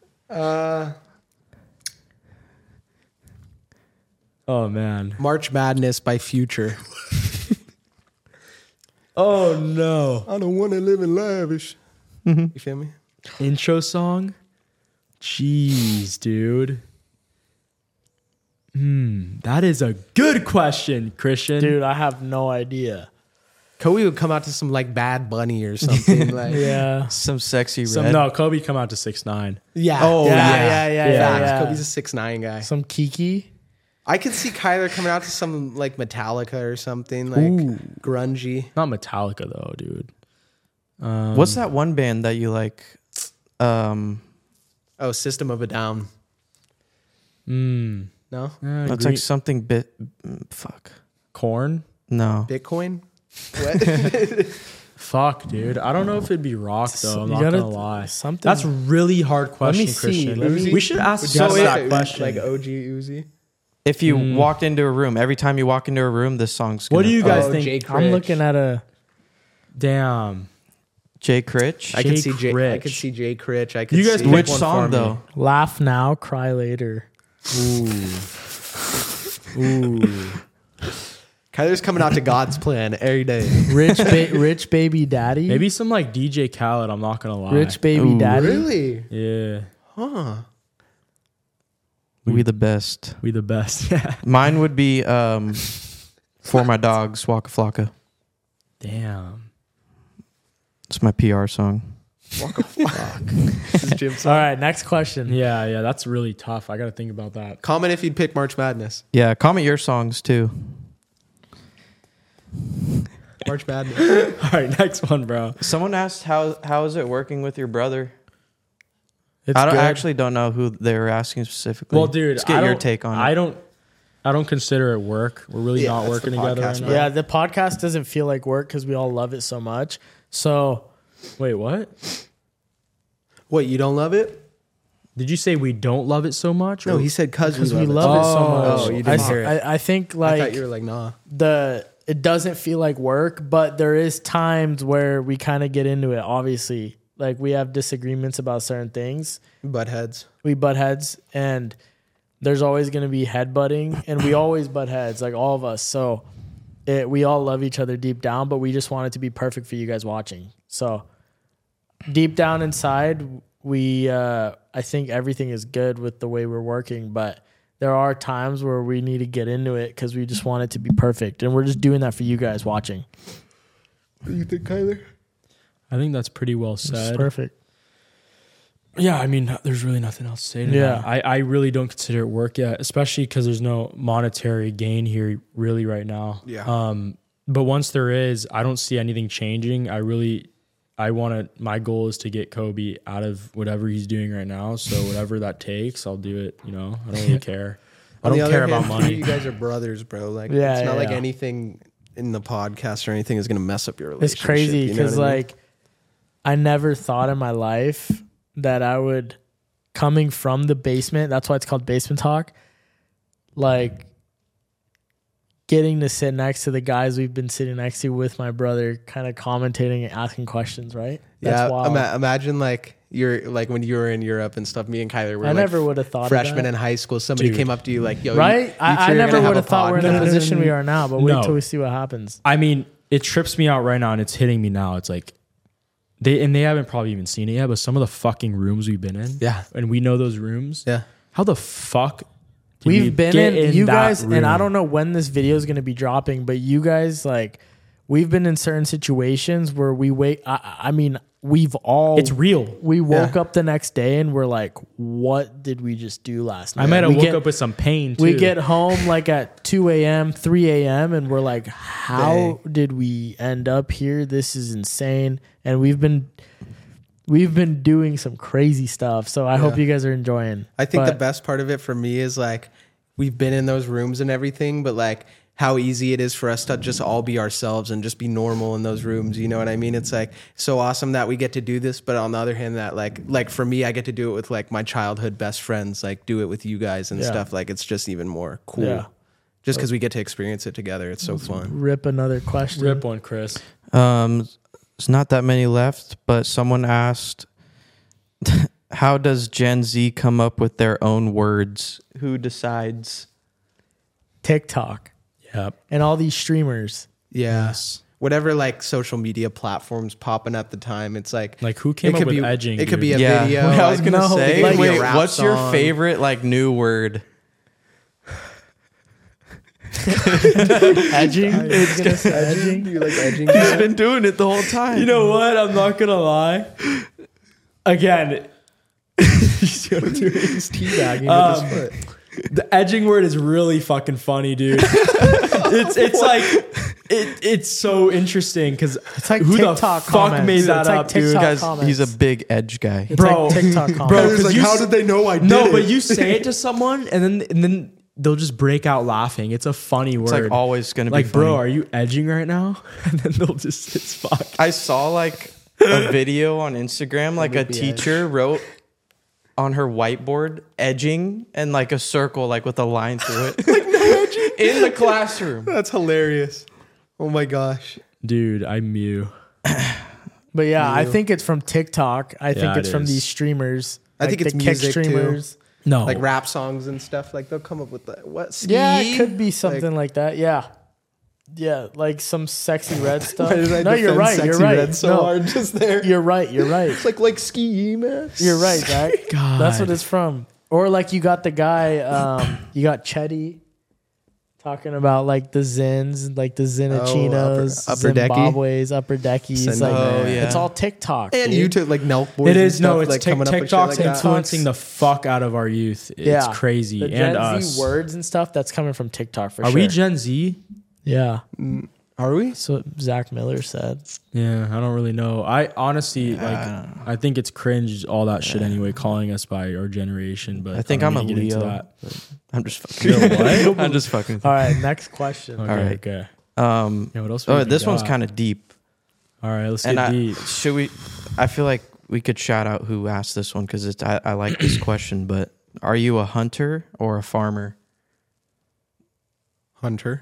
Oh man. March Madness by Future. Oh no. I don't want to live in lavish. You feel me? Intro song. Jeez, dude. That is a good question, Christian. Dude, I have no idea. Kobe would come out to some like Bad Bunny or something. Like, Yeah. Some sexy red. No, Kobe come out to 6ix9ine. yeah. Oh, yeah. Facts. Kobe's a 6'9" guy. Some Kiki. I could see Kyler coming out to some like Metallica or something like grungy. Not Metallica though, dude. What's that one band that you like? Oh, System of a Down. No? That's like something bit. Fuck. Corn. No. Bitcoin? What? Fuck, dude. I don't know if it'd be rock though. I'm You not gotta- gonna lie. something- That's a really hard question, me see. Christian. Let me- We should ask So Jess that it- question. like OG Uzi? If you walked into a room, every time you walk into a room, this song's What gonna, do you guys Oh, think? Jake I'm Rich. looking at a. Damn. Jay Critch? I could Jake see Jay. I Rich. could see Jay Critch. I could You guys see Which one song for me. though? Laugh now, cry later. Kyler's coming out to God's Plan every day. Rich baby daddy. Maybe some like DJ Khaled. I'm not gonna lie. Rich baby Ooh. daddy. Really? Yeah. Huh. We the best. We the best. Yeah. Mine would be For My Dogs, Waka Flocka. Damn. It's my PR song. This is Jim's All right, next question. Yeah. That's really tough. I gotta think about that. Comment if you'd pick March Madness. Yeah, comment your songs too. March Madness. All right, next one, bro. Someone asked how is it working with your brother? It's I good. actually don't know who they were asking specifically. Well, dude, let's get I your don't- take on it. I don't consider it work. We're really Yeah, not that's working the together podcast, right now. bro. Yeah, the podcast doesn't feel like work because we all love it so much. So Wait, what? What, you don't love it? Did you say we don't love it so much? No, or- he said because we love it so much. Oh, you didn't I, hear it. I think I like thought you were like, nah. it doesn't feel like work, but there is times where we kind of get into it. Obviously, like we have disagreements about certain things. Butt heads. We butt heads, and there's always going to be headbutting, and we always butt heads, like all of us. So we all love each other deep down, but we just want it to be perfect for you guys watching. So deep down inside, I think everything is good with the way we're working, but there are times where we need to get into it because we just want it to be perfect, and we're just doing that for you guys watching. What do you think, Kyler? I think that's pretty well It's said. perfect. Yeah, I mean, there's really nothing else to say to Yeah. that. I really don't consider it work yet, especially because there's no monetary gain here really right now. Yeah. But once there is, I don't see anything changing. My goal is to get Kobe out of whatever he's doing right now. So whatever that takes, I'll do it. I don't really care. I On the don't other care about hand, money. You guys are brothers, bro. Like, Yeah, it's not yeah, like yeah. anything in the podcast or anything is going to mess up your relationship. It's crazy you know because what I mean? like I never thought in my life that I would, coming from the basement, that's why it's called Basement Talk, like getting to sit next to the guys we've been sitting next to with my brother, kind of commentating and asking questions, right? That's yeah, wild. imagine like you're like when you were in Europe and stuff. Me and Kyler were I like never would have thought freshmen of that. in high school. Somebody Dude. came up to you like, "Yo, Right? you I two are never gonna would have have a thought we're in the podcast." position we are now, but wait No. till we see what happens. I mean, it trips me out right now, and it's hitting me now. It's like they haven't probably even seen it yet, but some of the fucking rooms we've been in, Yeah. and we know those rooms. Yeah. How the fuck? did we We've been get in you that guys, and I room? don't know when this video is going to be dropping, but you guys, like, we've been in certain situations where we wait. I mean, we've all. It's real. We woke up the next day and we're like, "What did we just do last night?" I might have we woke get, up with some pain too. We get home like at 2 a.m., 3 a.m., and we're like, "How did we end up here? This is insane." And we've been doing some crazy stuff. So I hope you guys are enjoying. I think the But- best part of it for me is like we've been in those rooms and everything, but like how easy it is for us to just all be ourselves and just be normal in those rooms. You know what I mean? It's like so awesome that we get to do this, but on the other hand, that like for me, I get to do it with like my childhood best friends, like do it with you guys and stuff. Like it's just even more cool. Yeah. Just because we get to experience it together. It's so fun. Rip another question. Rip one, Chris. There's not that many left, but someone asked, how does Gen Z come up with their own words? Who decides? TikTok Yep. and all these streamers. Yeah. Whatever like social media platforms popping at the time, it's like Like who came it up could with be edging? It could dude? be a Yeah, video. I was like, gonna no, say. it could be a Wait, rap what's your song. favorite like new word? Edging. Edging. You like edging? He's been doing it the whole time. You know what? I'm not gonna lie. Again, He's teabagging with his foot. the edging word is really fucking funny, dude. it's like it's so interesting because It's like who TikTok the fuck comments. made that It's like up, dude? TikTok Guys, comments. he's a big edge guy. It's Bro. like TikTok Bro, comments. It's 'cause like, you how s- did they know I did No, it? but you say it to someone and then they'll just break out laughing. It's a funny It's word. like always gonna be like, funny. bro, are you edging right now? And then they'll just it's fuck. I saw like a video on Instagram, like a would be teacher wrote on her whiteboard edging and like a circle, like with a line through it. Like no edging in the classroom. That's hilarious. Oh my gosh. Dude, I mew. But yeah, I think it's from TikTok. I think Yeah, it's it from is. these streamers. I think like it's the kick music, too. streamers. No. Like rap songs and stuff. Like they'll come up with that. What? Ski? Yeah, it could be something Like- like that. Yeah. Yeah, like some sexy red stuff. Why did I No, you're defend right. You're Sexy right. Red so No, hard just there. you're right. You're right. It's like ski man. You're right, Zach. God. That's what it's from. Or like you got the guy, you got Chetty talking about like the Zins, like the Zinachinos, upper decky? Zimbabwe's, upper deckies. Send Like, them. Oh, yeah. it's all TikTok. And dude. YouTube, like Nelk Boys. It and is stuff, no, it's like coming up with shit TikTok's like that. influencing the fuck out of our youth. It's Yeah. crazy. The And Gen us. Z words and stuff that's coming from TikTok for Are sure. we Gen Z? Yeah, Are we? that's what Zach Miller said. Yeah, I don't really know. I honestly I think it's cringe all that shit anyway, calling us by our generation. But I think don't I'm a need to get into Leo. that. I'm just fucking. I'm just fucking. All right, next question. Okay, All right. okay. Yeah, what else? this one's kind of deep. All right. Let's And get deep. should we? I feel like we could shout out who asked this one because it's. I like this question. But are you a hunter or a farmer? Hunter.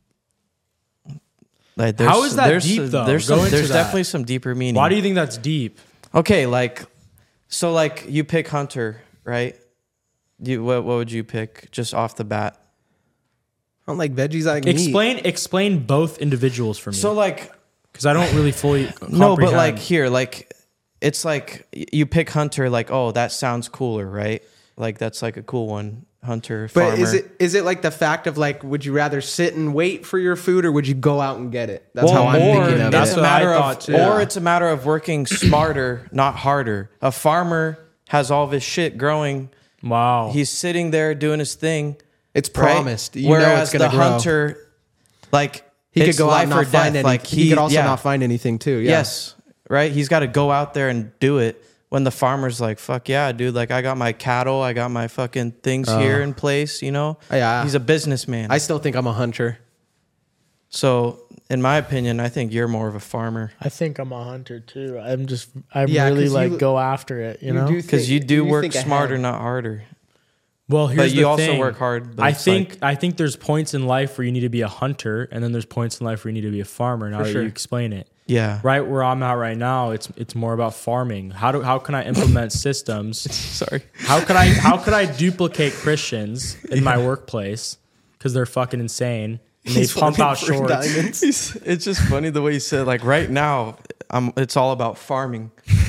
Like, How is that deep, though? There's Go into there's that. definitely some deeper meaning. Why do you think that's deep? Okay, like, so like you pick hunter, right? What would you pick just off the bat? I don't like veggies. I like meat. Explain both individuals for me. So like, because I don't really fully no, but comprehend. like here, like it's like you pick hunter, like, oh, that sounds cooler, right? Like that's like a cool one, hunter, But farmer. is it like the fact of like, would you rather sit and wait for your food or would you go out and get it? That's how I'm or thinking of that's it's it. a what I matter thought of, too. or it's a matter of working smarter, not harder. A farmer has all of his shit growing. wow. He's sitting there doing his thing. It's right? promised. You Whereas know it's going to the grow. hunter, like He it's could go out life and or not death. find anything. Like He could also yeah. not find anything too. Yeah. Yes, right. He's got to go out there and do it. When the farmer's like, "Fuck yeah, dude! Like I got my cattle, I got my fucking things here in place." You know, Yeah. he's a businessman. I still think I'm a hunter. So, in my opinion, I think you're more of a farmer I think I'm a hunter too. I'm Yeah, really 'cause like you- go after it. You know, because you do work think smarter, ahead. not harder. Well, here's But you the also thing. work hard. But I it's think there's points in life where you need to be a hunter, and then there's points in life where you need to be a farmer. Now that sure. you explain it, yeah, right where I'm at right now, it's more about farming. How can I implement systems? sorry. How could I duplicate Christians in my workplace because they're fucking insane and they pump out shorts? It's just funny the way you said, like, right now, it's all about farming.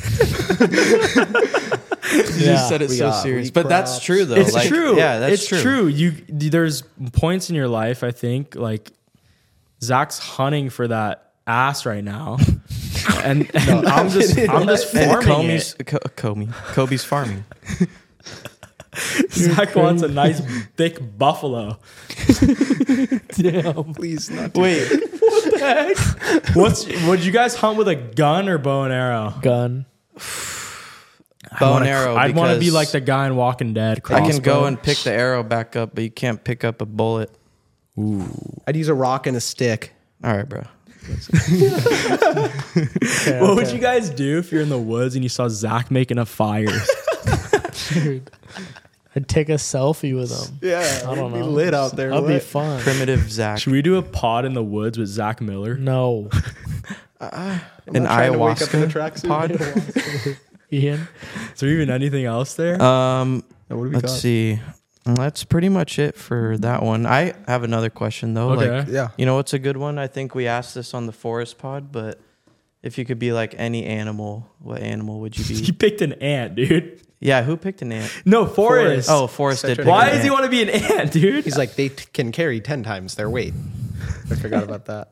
You just said it We so got serious, wheat but that's crops. true though. It's Like, true. Yeah, that's it's true. There's points in your life. I think like Zach's hunting for that ass right now, and I'm just And farming it. Kobe's farming. Zach wants a nice thick buffalo. Please not. Wait, Would you guys hunt with a gun or bow and arrow? gun. bow and arrow. I'd want to be because like the guy in Walking Dead. I can go crossbow. and pick the arrow back up, but you can't pick up a bullet. I'd use a rock and a stick. All right, bro. Okay, What would you guys do if you're in the woods and you saw Zach making a fire? Dude, I'd take a selfie with him. Yeah, I don't it'd be know. lit out there. That'd be What? fun. Primitive Zach. Should we do a pod in the woods with Zach Miller? No. An not trying to wake up in a ayahuasca tracksuit. pod? Ian? Is there even anything else there? What do we Let's got? see. That's pretty much it for that one. I have another question though. Okay. Like, Yeah. you know what's a good one? I think we asked this on the forest pod, but if you could be like any animal, what animal would you He be? picked an ant, dude. Yeah, who picked an ant? No, Forrest. Oh, Forrest Such did. an pick Why an does he ant. want to be an ant, dude? He's like, they can carry 10 times their weight. I forgot about that.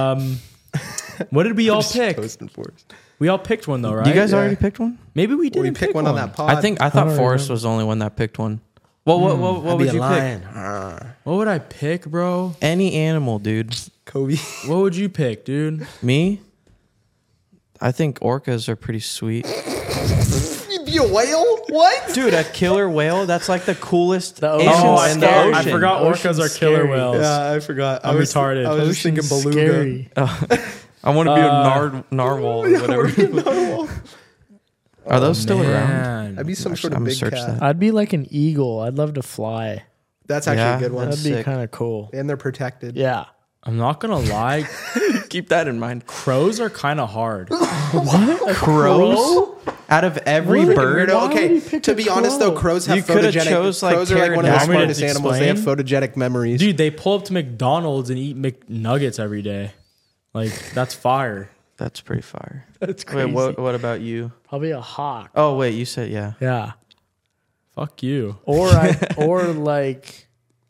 What did we all Just pick? toasting Forrest. We all picked one though, right? You guys Yeah. already picked one? Maybe we didn't We picked one on that pod. I thought don't Forrest remember. was the only one that picked one. Well, what I'd would be you a pick? lion. What would I pick, bro? Any animal, dude. Kobe. What would you pick, dude? Me? I think orcas are pretty sweet. You'd be a whale? What? Dude, a killer whale, that's like the coolest The ocean- animal Oh, in the scary. ocean. I forgot orcas Ocean's are killer scary. whales. Yeah, I forgot. I'm retarded. I was just thinking Ocean's beluga. scary. I want to be a narwhal or whatever. Are those still around? Man. I'd be some Actually, sort of I'm gonna big search cat. that. I'd be like an eagle. I'd love to fly. That's actually Yeah, a good one. that's- That'd be sick. kind of cool. And they're protected. Yeah. I'm not gonna lie, Keep that in mind. crows are kind of hard. Crows? Out of every What? bird? Weirdo. Why would Okay, you pick to a be honest though, crow? crows have You coulda photogenic. chose, like, crows are like one of the pterodactyl. smartest Want me to animals. They have explain? photogenic memories. Dude, they pull up to McDonald's and eat McNuggets every day. Like that's fire. That's pretty fire. That's Wait, crazy. what about you? Probably a hawk. Oh, wait, you said, yeah. Yeah. Fuck you. Or like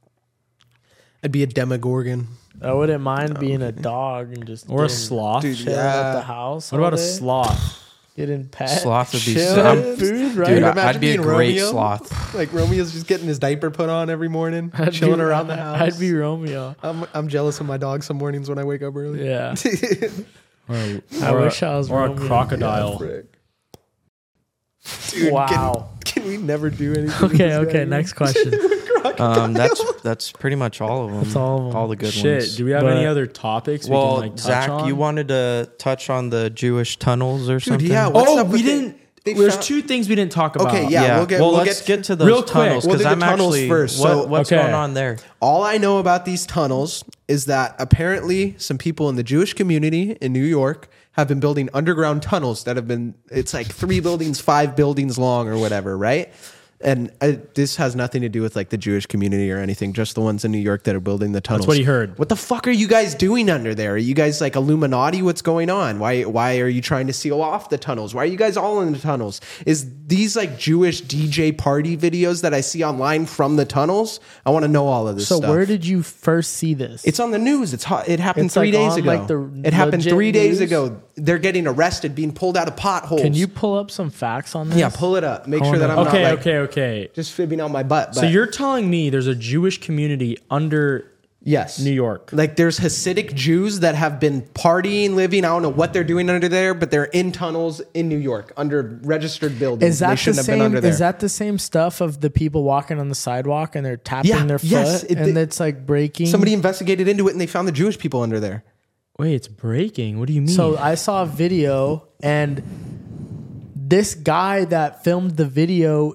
I'd be a demogorgon. I wouldn't mind being a dog and just Or a getting- sloth. Dude, chilling yeah. at the house. What about all a day, sloth? Getting pet. Sloth would be chilling, so- food, right? Dude, imagine I'd be a being great Romeo. sloth. Like Romeo's just getting his diaper put on every morning, I'd chilling be- around the house. I'd be Romeo. I'm jealous of my dog some mornings when I wake up early. Yeah. Or wish I was or a Romeo. crocodile. Frick. Dude, Wow. Can we never do anything? with Okay, this guy okay, again? next question. That's pretty much all of them. That's all of 'em. All the good Shit. ones. Do we have But- any other topics we Well, can like touch Zach, on? you wanted to touch on the Jewish tunnels or something? yeah, what's Oh, up we with didn't. they There's found- two things we didn't talk about. Okay, yeah. we'll get- well, we'll let's get- get to those real quick. tunnels We'll because do the I'm tunnels actually first. So- what's Okay. going on there? All I know about these tunnels is that apparently some people in the Jewish community in New York have been building underground tunnels that have been, it's like 3 buildings, 5 buildings long or whatever, right? And this has nothing to do with like the Jewish community or anything, just the ones in New York that are building the tunnels. what he heard. What the fuck are you guys doing under there? Are you guys like Illuminati? What's going on? Why are you trying to seal off the tunnels? Why are you guys all in the tunnels? Is these like Jewish DJ party videos that I see online from the tunnels? I want to know all of this So stuff. where did you first see this? It's on the news. It's hot. It happened It's, 3 like, days on, ago. like, the It happened legit 3 days news? ago. They're getting arrested, being pulled out of potholes. Can you pull up some facts on this? Yeah, pull it up. Make I sure that I'm wanna- Okay, not like okay. just fibbing out my butt. So but you're telling me there's a Jewish community under yes, New York? Like there's Hasidic Jews that have been partying, living. I don't know what they're doing under there, but they're in tunnels in New York under registered buildings. Is that they the shouldn't have been same? under there. Is that the same stuff of the people walking on the sidewalk and they're tapping Yeah, their foot yes, and it's like breaking? Somebody investigated into it and they found the Jewish people under there. Wait, it's breaking. What do you mean? So I saw a video, and this guy that filmed the video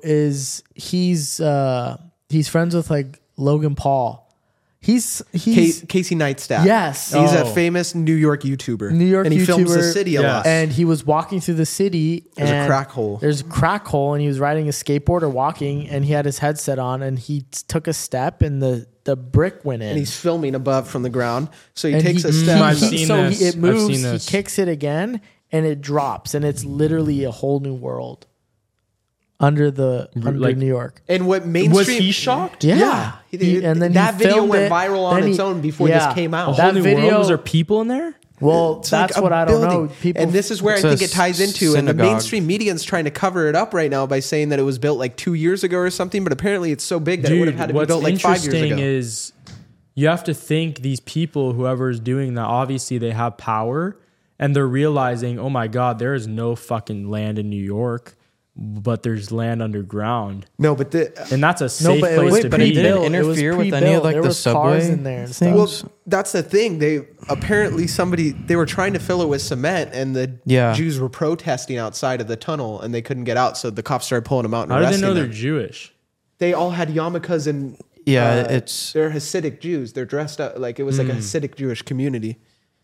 he's friends with like Logan Paul. He's Casey Neistat. Yes. he's Oh. a famous New York YouTuber. New York and he films the YouTuber, city a yes. lot. and he was walking through the city. There's a and crack hole. There's a crack hole, and he was riding a skateboard or walking, and he had his headset on, and he took a step, and the brick went in. And he's filming above from the ground. So he And takes he- a step. I've seen so this. it I've moves. seen He this. kicks it again, and it drops, and it's literally a whole new world under Like- New York. And what mainstream was he shocked? Yeah, and then that video went viral on its own before this came out. A That whole new video, world? Was there people in there? well, It's that's like a what I don't building. know. People, and this is where I It's a think it ties into, and the synagogue. mainstream media is trying to cover it up right now by saying that it was built like 2 years ago or something. But apparently, it's so big that it would have had to be what's built like 5 years interesting ago. is you have to think these people, whoever's doing that, obviously they have power, and they're realizing, oh my God, there is no fucking land in New York. but there's land underground, No, but and that's a safe but it place was to but it be. didn't pre-built. It was interfere with any of pre-built. like There the was cars subway in there and things. stuff. well, that's the thing. They apparently they were trying to fill it with cement, and the Yeah. Jews were protesting outside of the tunnel, and they couldn't get out. So the cops started pulling them out and How do they arresting know they're them. Jewish? They all had yarmulkes and Yeah, it's they're Hasidic Jews. They're dressed up like it was like a Hasidic Jewish community.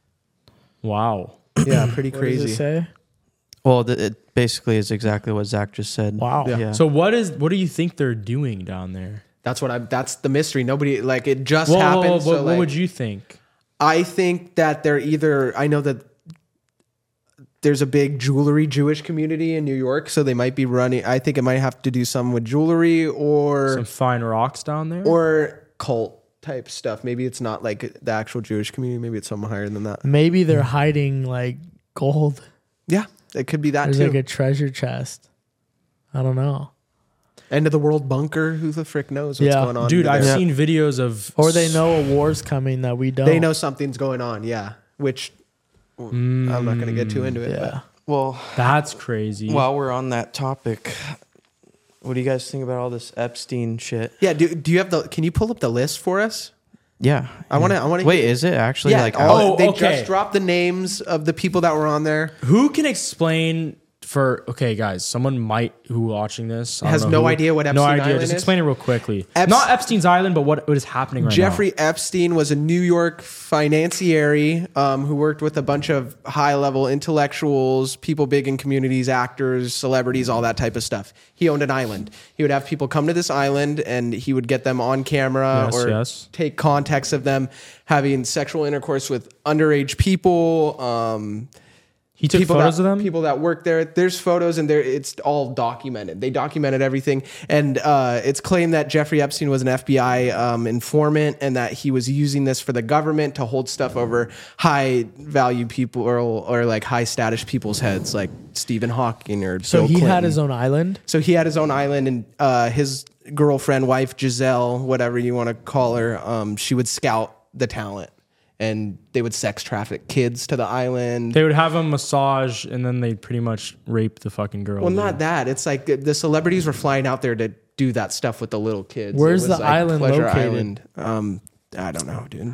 Wow. Yeah, pretty What does it crazy. say? well, it basically is exactly what Zach just said. Wow. Yeah. So what do you think they're doing down there? That's the mystery. Nobody like it just happened. What, so what like, would you think? I think that they're either. I know that there's a big jewelry Jewish community in New York, so they might be running. I think it might have to do some with jewelry Some fine rocks down there? or cult type stuff. Maybe it's not like the actual Jewish community. Maybe it's somewhere higher than that. Maybe they're hiding like gold. Yeah, it could be that There's too. like a treasure chest. I don't know. End of the world bunker. Who the frick knows what's Yeah. going on? Dude, under I've there? seen videos of Or they know a war's coming that we don't. They know something's going on. Yeah, which I'm not going to get too into it. Yeah. Well, That's crazy. while we're on that topic, what do you guys think about all this Epstein shit? But yeah. Do you have the? Can you pull up the list for us? Yeah. I want to. Wait, is it actually Yeah. like Oh, they okay. just dropped the names of the people that were on there. Who can explain okay, guys, someone might who watching this I don't Has know no who- idea what no Epstein idea. Island Just is? explain it real quickly. Epst- Not Epstein's Island, but what is happening right Jeffrey Epstein was a New York financier who worked with a bunch of high-level intellectuals, people big in communities, actors, celebrities, all that type of stuff. He owned an island. He would have people come to this island, and he would get them on camera Yes, or yes. take context of them having sexual intercourse with underage people. He took people photos that, of them? People that work there. There's photos, and there it's all documented. They documented everything, and it's claimed that Jeffrey Epstein was an FBI informant, and that he was using this for the government to hold stuff over high value people or like high status people's heads, like Stephen Hawking or So Bill he Clinton. had his own island. So he had his own island, and his girlfriend, wife Giselle, whatever you want to call her, she would scout the talent. And they would sex traffic kids to the island. They would have a massage and then they'd pretty much rape the fucking girl. Well, dude. not that. It's like the celebrities were flying out there to do that stuff with the little kids. Where's It was the like island Pleasure located? Island. I don't know, dude.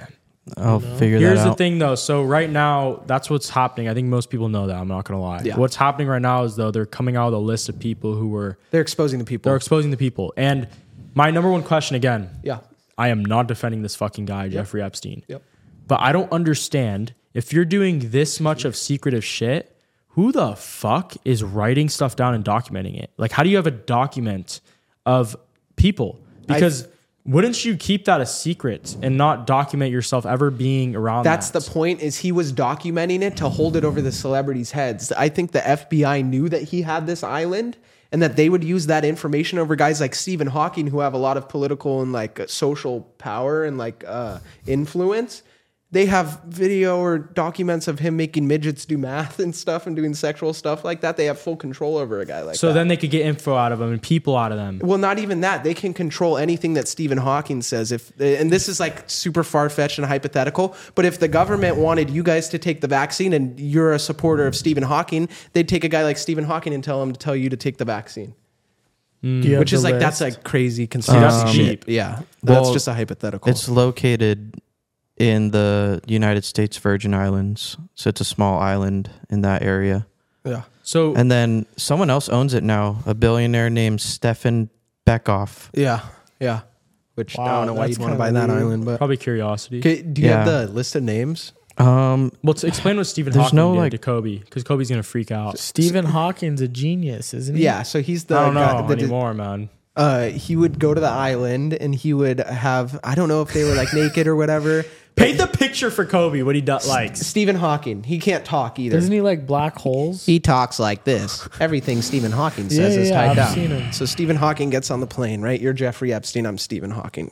I'll figure Here's that the out. thing though. So right now, that's what's happening. I think most people know that. I'm not gonna lie. Yeah. What's happening right now is though they're coming out with a list of people who were They're exposing the people. they're exposing the people. And my number one question again, Yeah. I am not defending this fucking guy, Jeffrey Epstein. Yep. But I don't understand if you're doing this much of secretive shit, who the fuck is writing stuff down and documenting it? Like, how do you have a document of people? Because wouldn't you keep that a secret and not document yourself ever being around That's that? the point. Is he was documenting it to hold it over the celebrities' heads. I think the FBI knew that he had this island, and that they would use that information over guys like Stephen Hawking, who have a lot of political and like social power and like influence. They have video or documents of him making midgets do math and stuff and doing sexual stuff like that. They have full control over a guy like So that. then they could get info out of them and people out of them. Well, not even that. They can control anything that Stephen Hawking says. And this is like super far-fetched and hypothetical, but if the government wanted you guys to take the vaccine and you're a supporter of Stephen Hawking, they'd take a guy like Stephen Hawking and tell him to tell you to take the vaccine. Do you have Which is the like, that's list? like crazy conspiracy that's shit. cheap. Yeah. That's Well, just a hypothetical. It's located in the United States Virgin Islands. So it's a small island in that area. yeah. So And then someone else owns it now, a billionaire named Stefan Beckoff. Yeah. Yeah. Which I Wow, don't know why that's you'd want to kinda buy that weird. island, but. probably curiosity. Okay, do you have Yeah. the list of names? Well, to explain what Stephen There's Hawking no, did like- to Kobe, because Kobe's gonna freak out. Stephen Hawking's a genius, isn't he? Yeah. So he's the I don't know guy that did- anymore, man. he would go to the island and he would have, I don't know if they were like naked or whatever. Paint the picture for Kobe. What he does likes. Stephen Hawking, he can't talk either. Doesn't he like black holes? He talks like this. Everything Stephen Hawking says Yeah, is yeah, typed I've out. seen him. So Stephen Hawking gets on the plane, right? You're Jeffrey Epstein. I'm Stephen Hawking.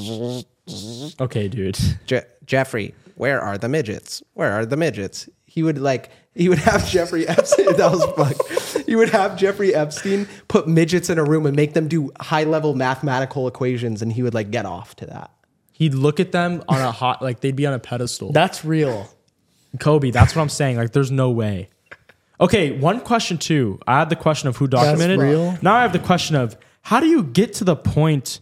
Okay, dude. Jeffrey, where are the midgets? Where are the midgets? He would have Jeffrey Epstein. That was fucked. He would have Jeffrey Epstein put midgets in a room and make them do high level mathematical equations, and he would like get off to that. He'd look at them on a like they'd be on a pedestal. That's real. Kobe, that's what I'm saying. Like, there's no way. Okay, one question too. I had the question of who documented. real? Now I have the question of how do you get to the point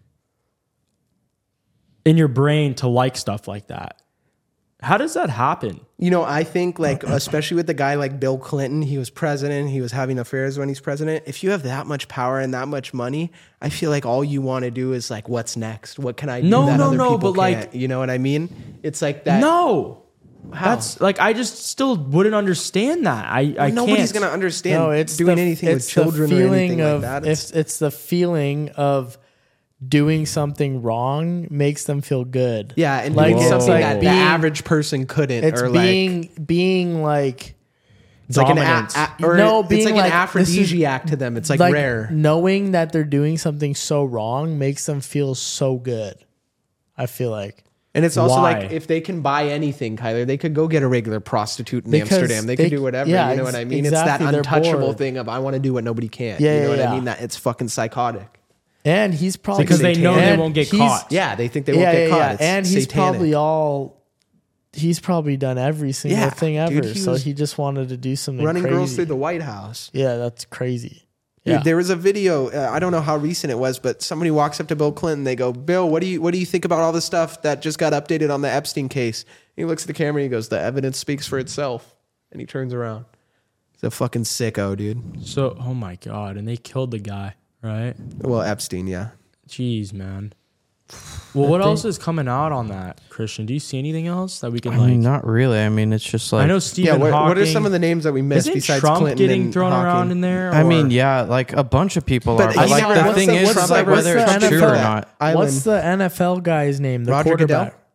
in your brain to like stuff like that? How does that happen? You know, I think like, especially with the guy like Bill Clinton, he was president, he was having affairs when he's president. If you have that much power and that much money, I feel like all you want to do is like, what's next? What can I do that other people but like, can't? You know what I mean? It's like that. No. How? That's like, I just still wouldn't understand that. I Nobody's can't. going to understand No, it's doing the, anything it's with children the or feeling anything of, like that. It's the feeling of doing something wrong makes them feel good. yeah, and like, doing it's something like that the being- average person couldn't. It's or being like it's like dominant. it's being like like, an this is- aphrodisiac to them. It's like rare. knowing that they're doing something so wrong makes them feel so good. I feel like. And it's also Why? like if they can buy anything, Kyler, they could go get a regular prostitute in Because Amsterdam. They could they- do whatever. yeah, you know what I mean? exactly, It's that they're untouchable bored. thing of I want to do what nobody can. Yeah, you know yeah, what yeah. I mean? That it's fucking psychotic. And he's probably Because they know they and won't get he's- caught. Yeah, they think they won't get caught. It's And he's satanic. he's probably done every single Yeah, thing dude, ever. he So was he just wanted to do something running crazy. girls through the White House. Yeah, that's crazy. Dude, Yeah. there was a video. I don't know how recent it was, but somebody walks up to Bill Clinton. They go, "Bill, what do you think about all the stuff that just got updated on the Epstein case?" He looks at the camera and he goes, "The evidence speaks for itself." And he turns around. He's a fucking sicko, dude. So, oh my God. And they killed the guy, right? Well, Epstein, yeah. Jeez, man. Well, what else is coming out on that, Christian? Do you see anything else that we can like? not really. I mean, it's just like I know Stephen Yeah, Hawking. what are some of the names that we missed Isn't besides Trump Clinton getting and thrown Hawking? around in there? I mean, or- yeah, like a bunch of people But are. he But like never- the what's thing the- is, what's is the- like what's whether the it's true NFL or guy? not. Island. What's the NFL guy's name? The Roger quarterback. Goodell?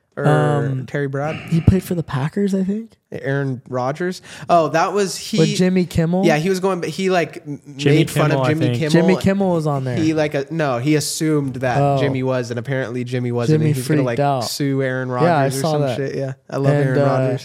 Or Terry Brad? He played for the Packers, I think. Aaron Rodgers? Oh, that was he. With Jimmy Kimmel. Yeah, he was going, but he like Jimmy made fun Kimmel, of I Jimmy think. Kimmel. Jimmy Kimmel was on there. He like no, he assumed that Oh. Jimmy was, and apparently Jimmy wasn't. Jimmy and he was gonna freaked like out. sue Aaron Rodgers Yeah, I or saw some that. shit. Yeah, I love And, Aaron Rodgers.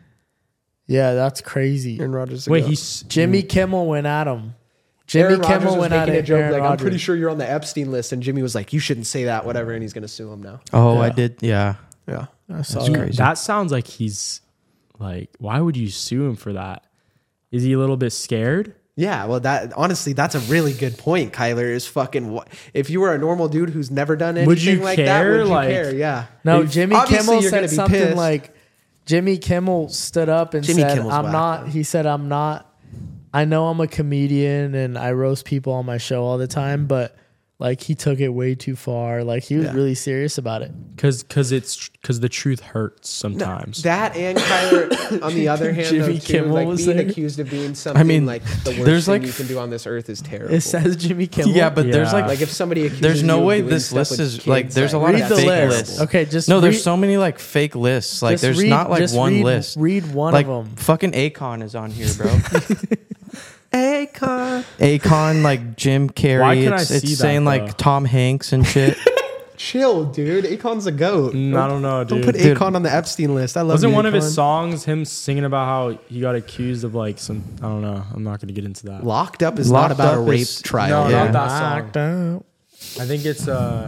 Yeah, that's crazy. Aaron Rodgers. Wait, he's Jimmy Kimmel went at him. Jimmy Aaron Rodgers Kimmel was went at making a joke Aaron like, "I'm Rodgers. pretty sure you're on the Epstein list," and Jimmy was like, "You shouldn't say that, whatever," and he's gonna sue him now. Oh, Yeah. I did. Yeah. Yeah. I saw That's that. crazy. That sounds like he's like. Why would you sue him for that? Is he a little bit scared? Yeah, well, that honestly, that's a really good point. Kyler is fucking. If you were a normal dude who's never done anything Would you like that, care? would you Like- care? Yeah. No, If- Jimmy obviously Kimmel you're gonna said be something pissed. like, Jimmy Kimmel stood up and Jimmy said, Kimmel's "I'm whack, not." though. He said, "I'm not. I know I'm a comedian and I roast people on my show all the time, but like he took it way too far. Like he was Yeah. really serious about it." Because the truth hurts sometimes. That and Kyler, on the other hand, Jimmy though, too, Kimmel like was being there. accused of being something mean, like the worst there's, thing like, you can do on this earth is terrible. It says Jimmy Kimmel. Yeah, but there's Yeah. like like if somebody accuses there's no you of way doing this stuff list with is kids, like there's a lot read of the fake list. lists. Okay, just No, there's read- so many like fake lists. Like just there's read- not like just one read- list. Read one like of them. fucking Akon is on here, bro. Akon. Akon, like Jim Carrey. Why can I it's see that, saying though? like Tom Hanks and shit. Chill, dude. Akon's a goat. I don't know, Don't dude. put Dude. Akon on the Epstein list. I love Wasn't you, one of his Akon. songs him singing about how he got accused of like some? I don't know. I'm not going to get into that. Locked Up is Locked not about a Up rape is- trial. No, Yeah. not that song. Locked up. I think it's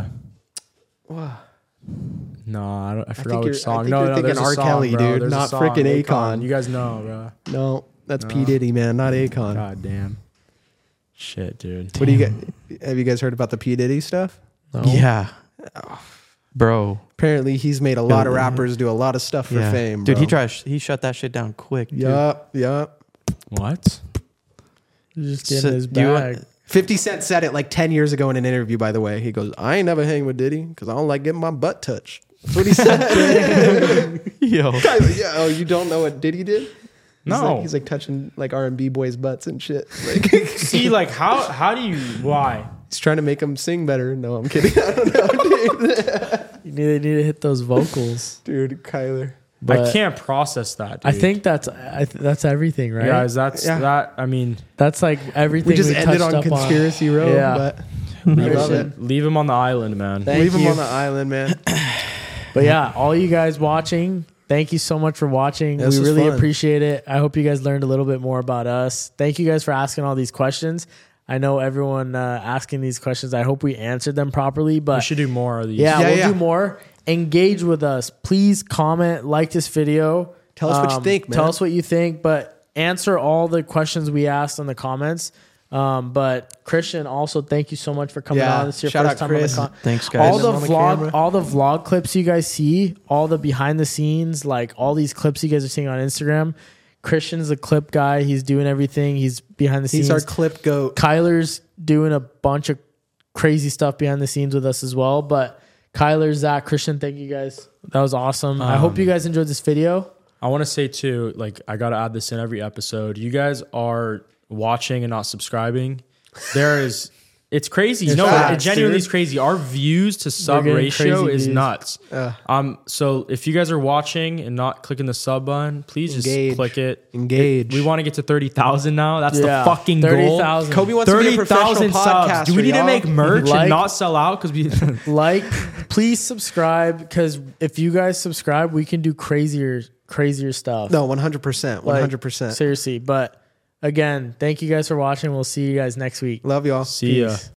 No, I forgot you're- which I song. think No, you're no, thinking there's a R. song, Kelly, bro. dude, There's a not song, frickin' Akon. You guys know, bro. No, that's P. Diddy, man, not Akon. God damn. Shit, dude. What do you get? Have you guys heard about the P. Diddy stuff? No. Yeah, bro. Apparently, he's made a lot of rappers do a lot of stuff for Yeah, fame. dude. Bro. He shut that shit down quick. dude. Yup. What? He's just getting So, his do you- bag. 50 Cent said it like 10 years ago in an interview, by the way. He goes, I ain't never hang with Diddy because I don't like getting my butt touched. That's what he said. Yo, Yeah, oh, you don't know what Diddy did? No. He's like touching like R&B boys' butts and shit. Like See, like, how do you, why? he's trying to make them sing better. No, I'm kidding. I don't know, dude. They need to hit those vocals. Dude, Kyler. But I can't process that, dude. I think that's everything, right? Guys, that's Yeah. that. I mean, That's like everything. We just ended touched on up Conspiracy Row, Yeah. but leave, love leave him on the island, man. Thank leave him you. on the island, man. But yeah, all you guys watching, thank you so much for watching. This We was really fun. appreciate it. I hope you guys learned a little bit more about us. Thank you guys for asking all these questions. I know everyone asking these questions. I hope we answered them properly. We But should do more of these. yeah, Yeah, we'll yeah. do more. Engage with us. Please comment, like this video. Tell us what you think, man. Tell us what you think. But answer all the questions we asked in the comments. But Christian, also thank you so much for coming Yeah. on. This is your Shout first out time Chris. on the Thanks, guys. all the On the camera. vlog clips you guys see, all the behind the scenes, like all these clips you guys are seeing on Instagram. Christian's the clip guy. He's doing everything. He's behind the scenes. He's our clip goat. Kyler's doing a bunch of crazy stuff behind the scenes with us as well. But Kyler, Zach, Christian, thank you guys. That was awesome. I hope you guys enjoyed this video. I want to say too, like I got to add this in every episode. You guys are watching and not subscribing. It's crazy. It's No, facts, it genuinely dude. is crazy. Our views to sub getting ratio crazy is views. nuts. So if you guys are watching and not clicking the sub button, please just Engage. click it. Engage. We want to get to 30,000 now. That's Yeah, the fucking goal. 30,000. Kobe wants to be a professional 30,000 subs. podcaster. Do we need to y'all. make merch Like- and not sell out? Because we Like, please subscribe, because if you guys subscribe, we can do crazier stuff. No, 100%. Like, 100%. seriously. But again, thank you guys for watching. We'll see you guys next week. Love y'all. see ya. Peace.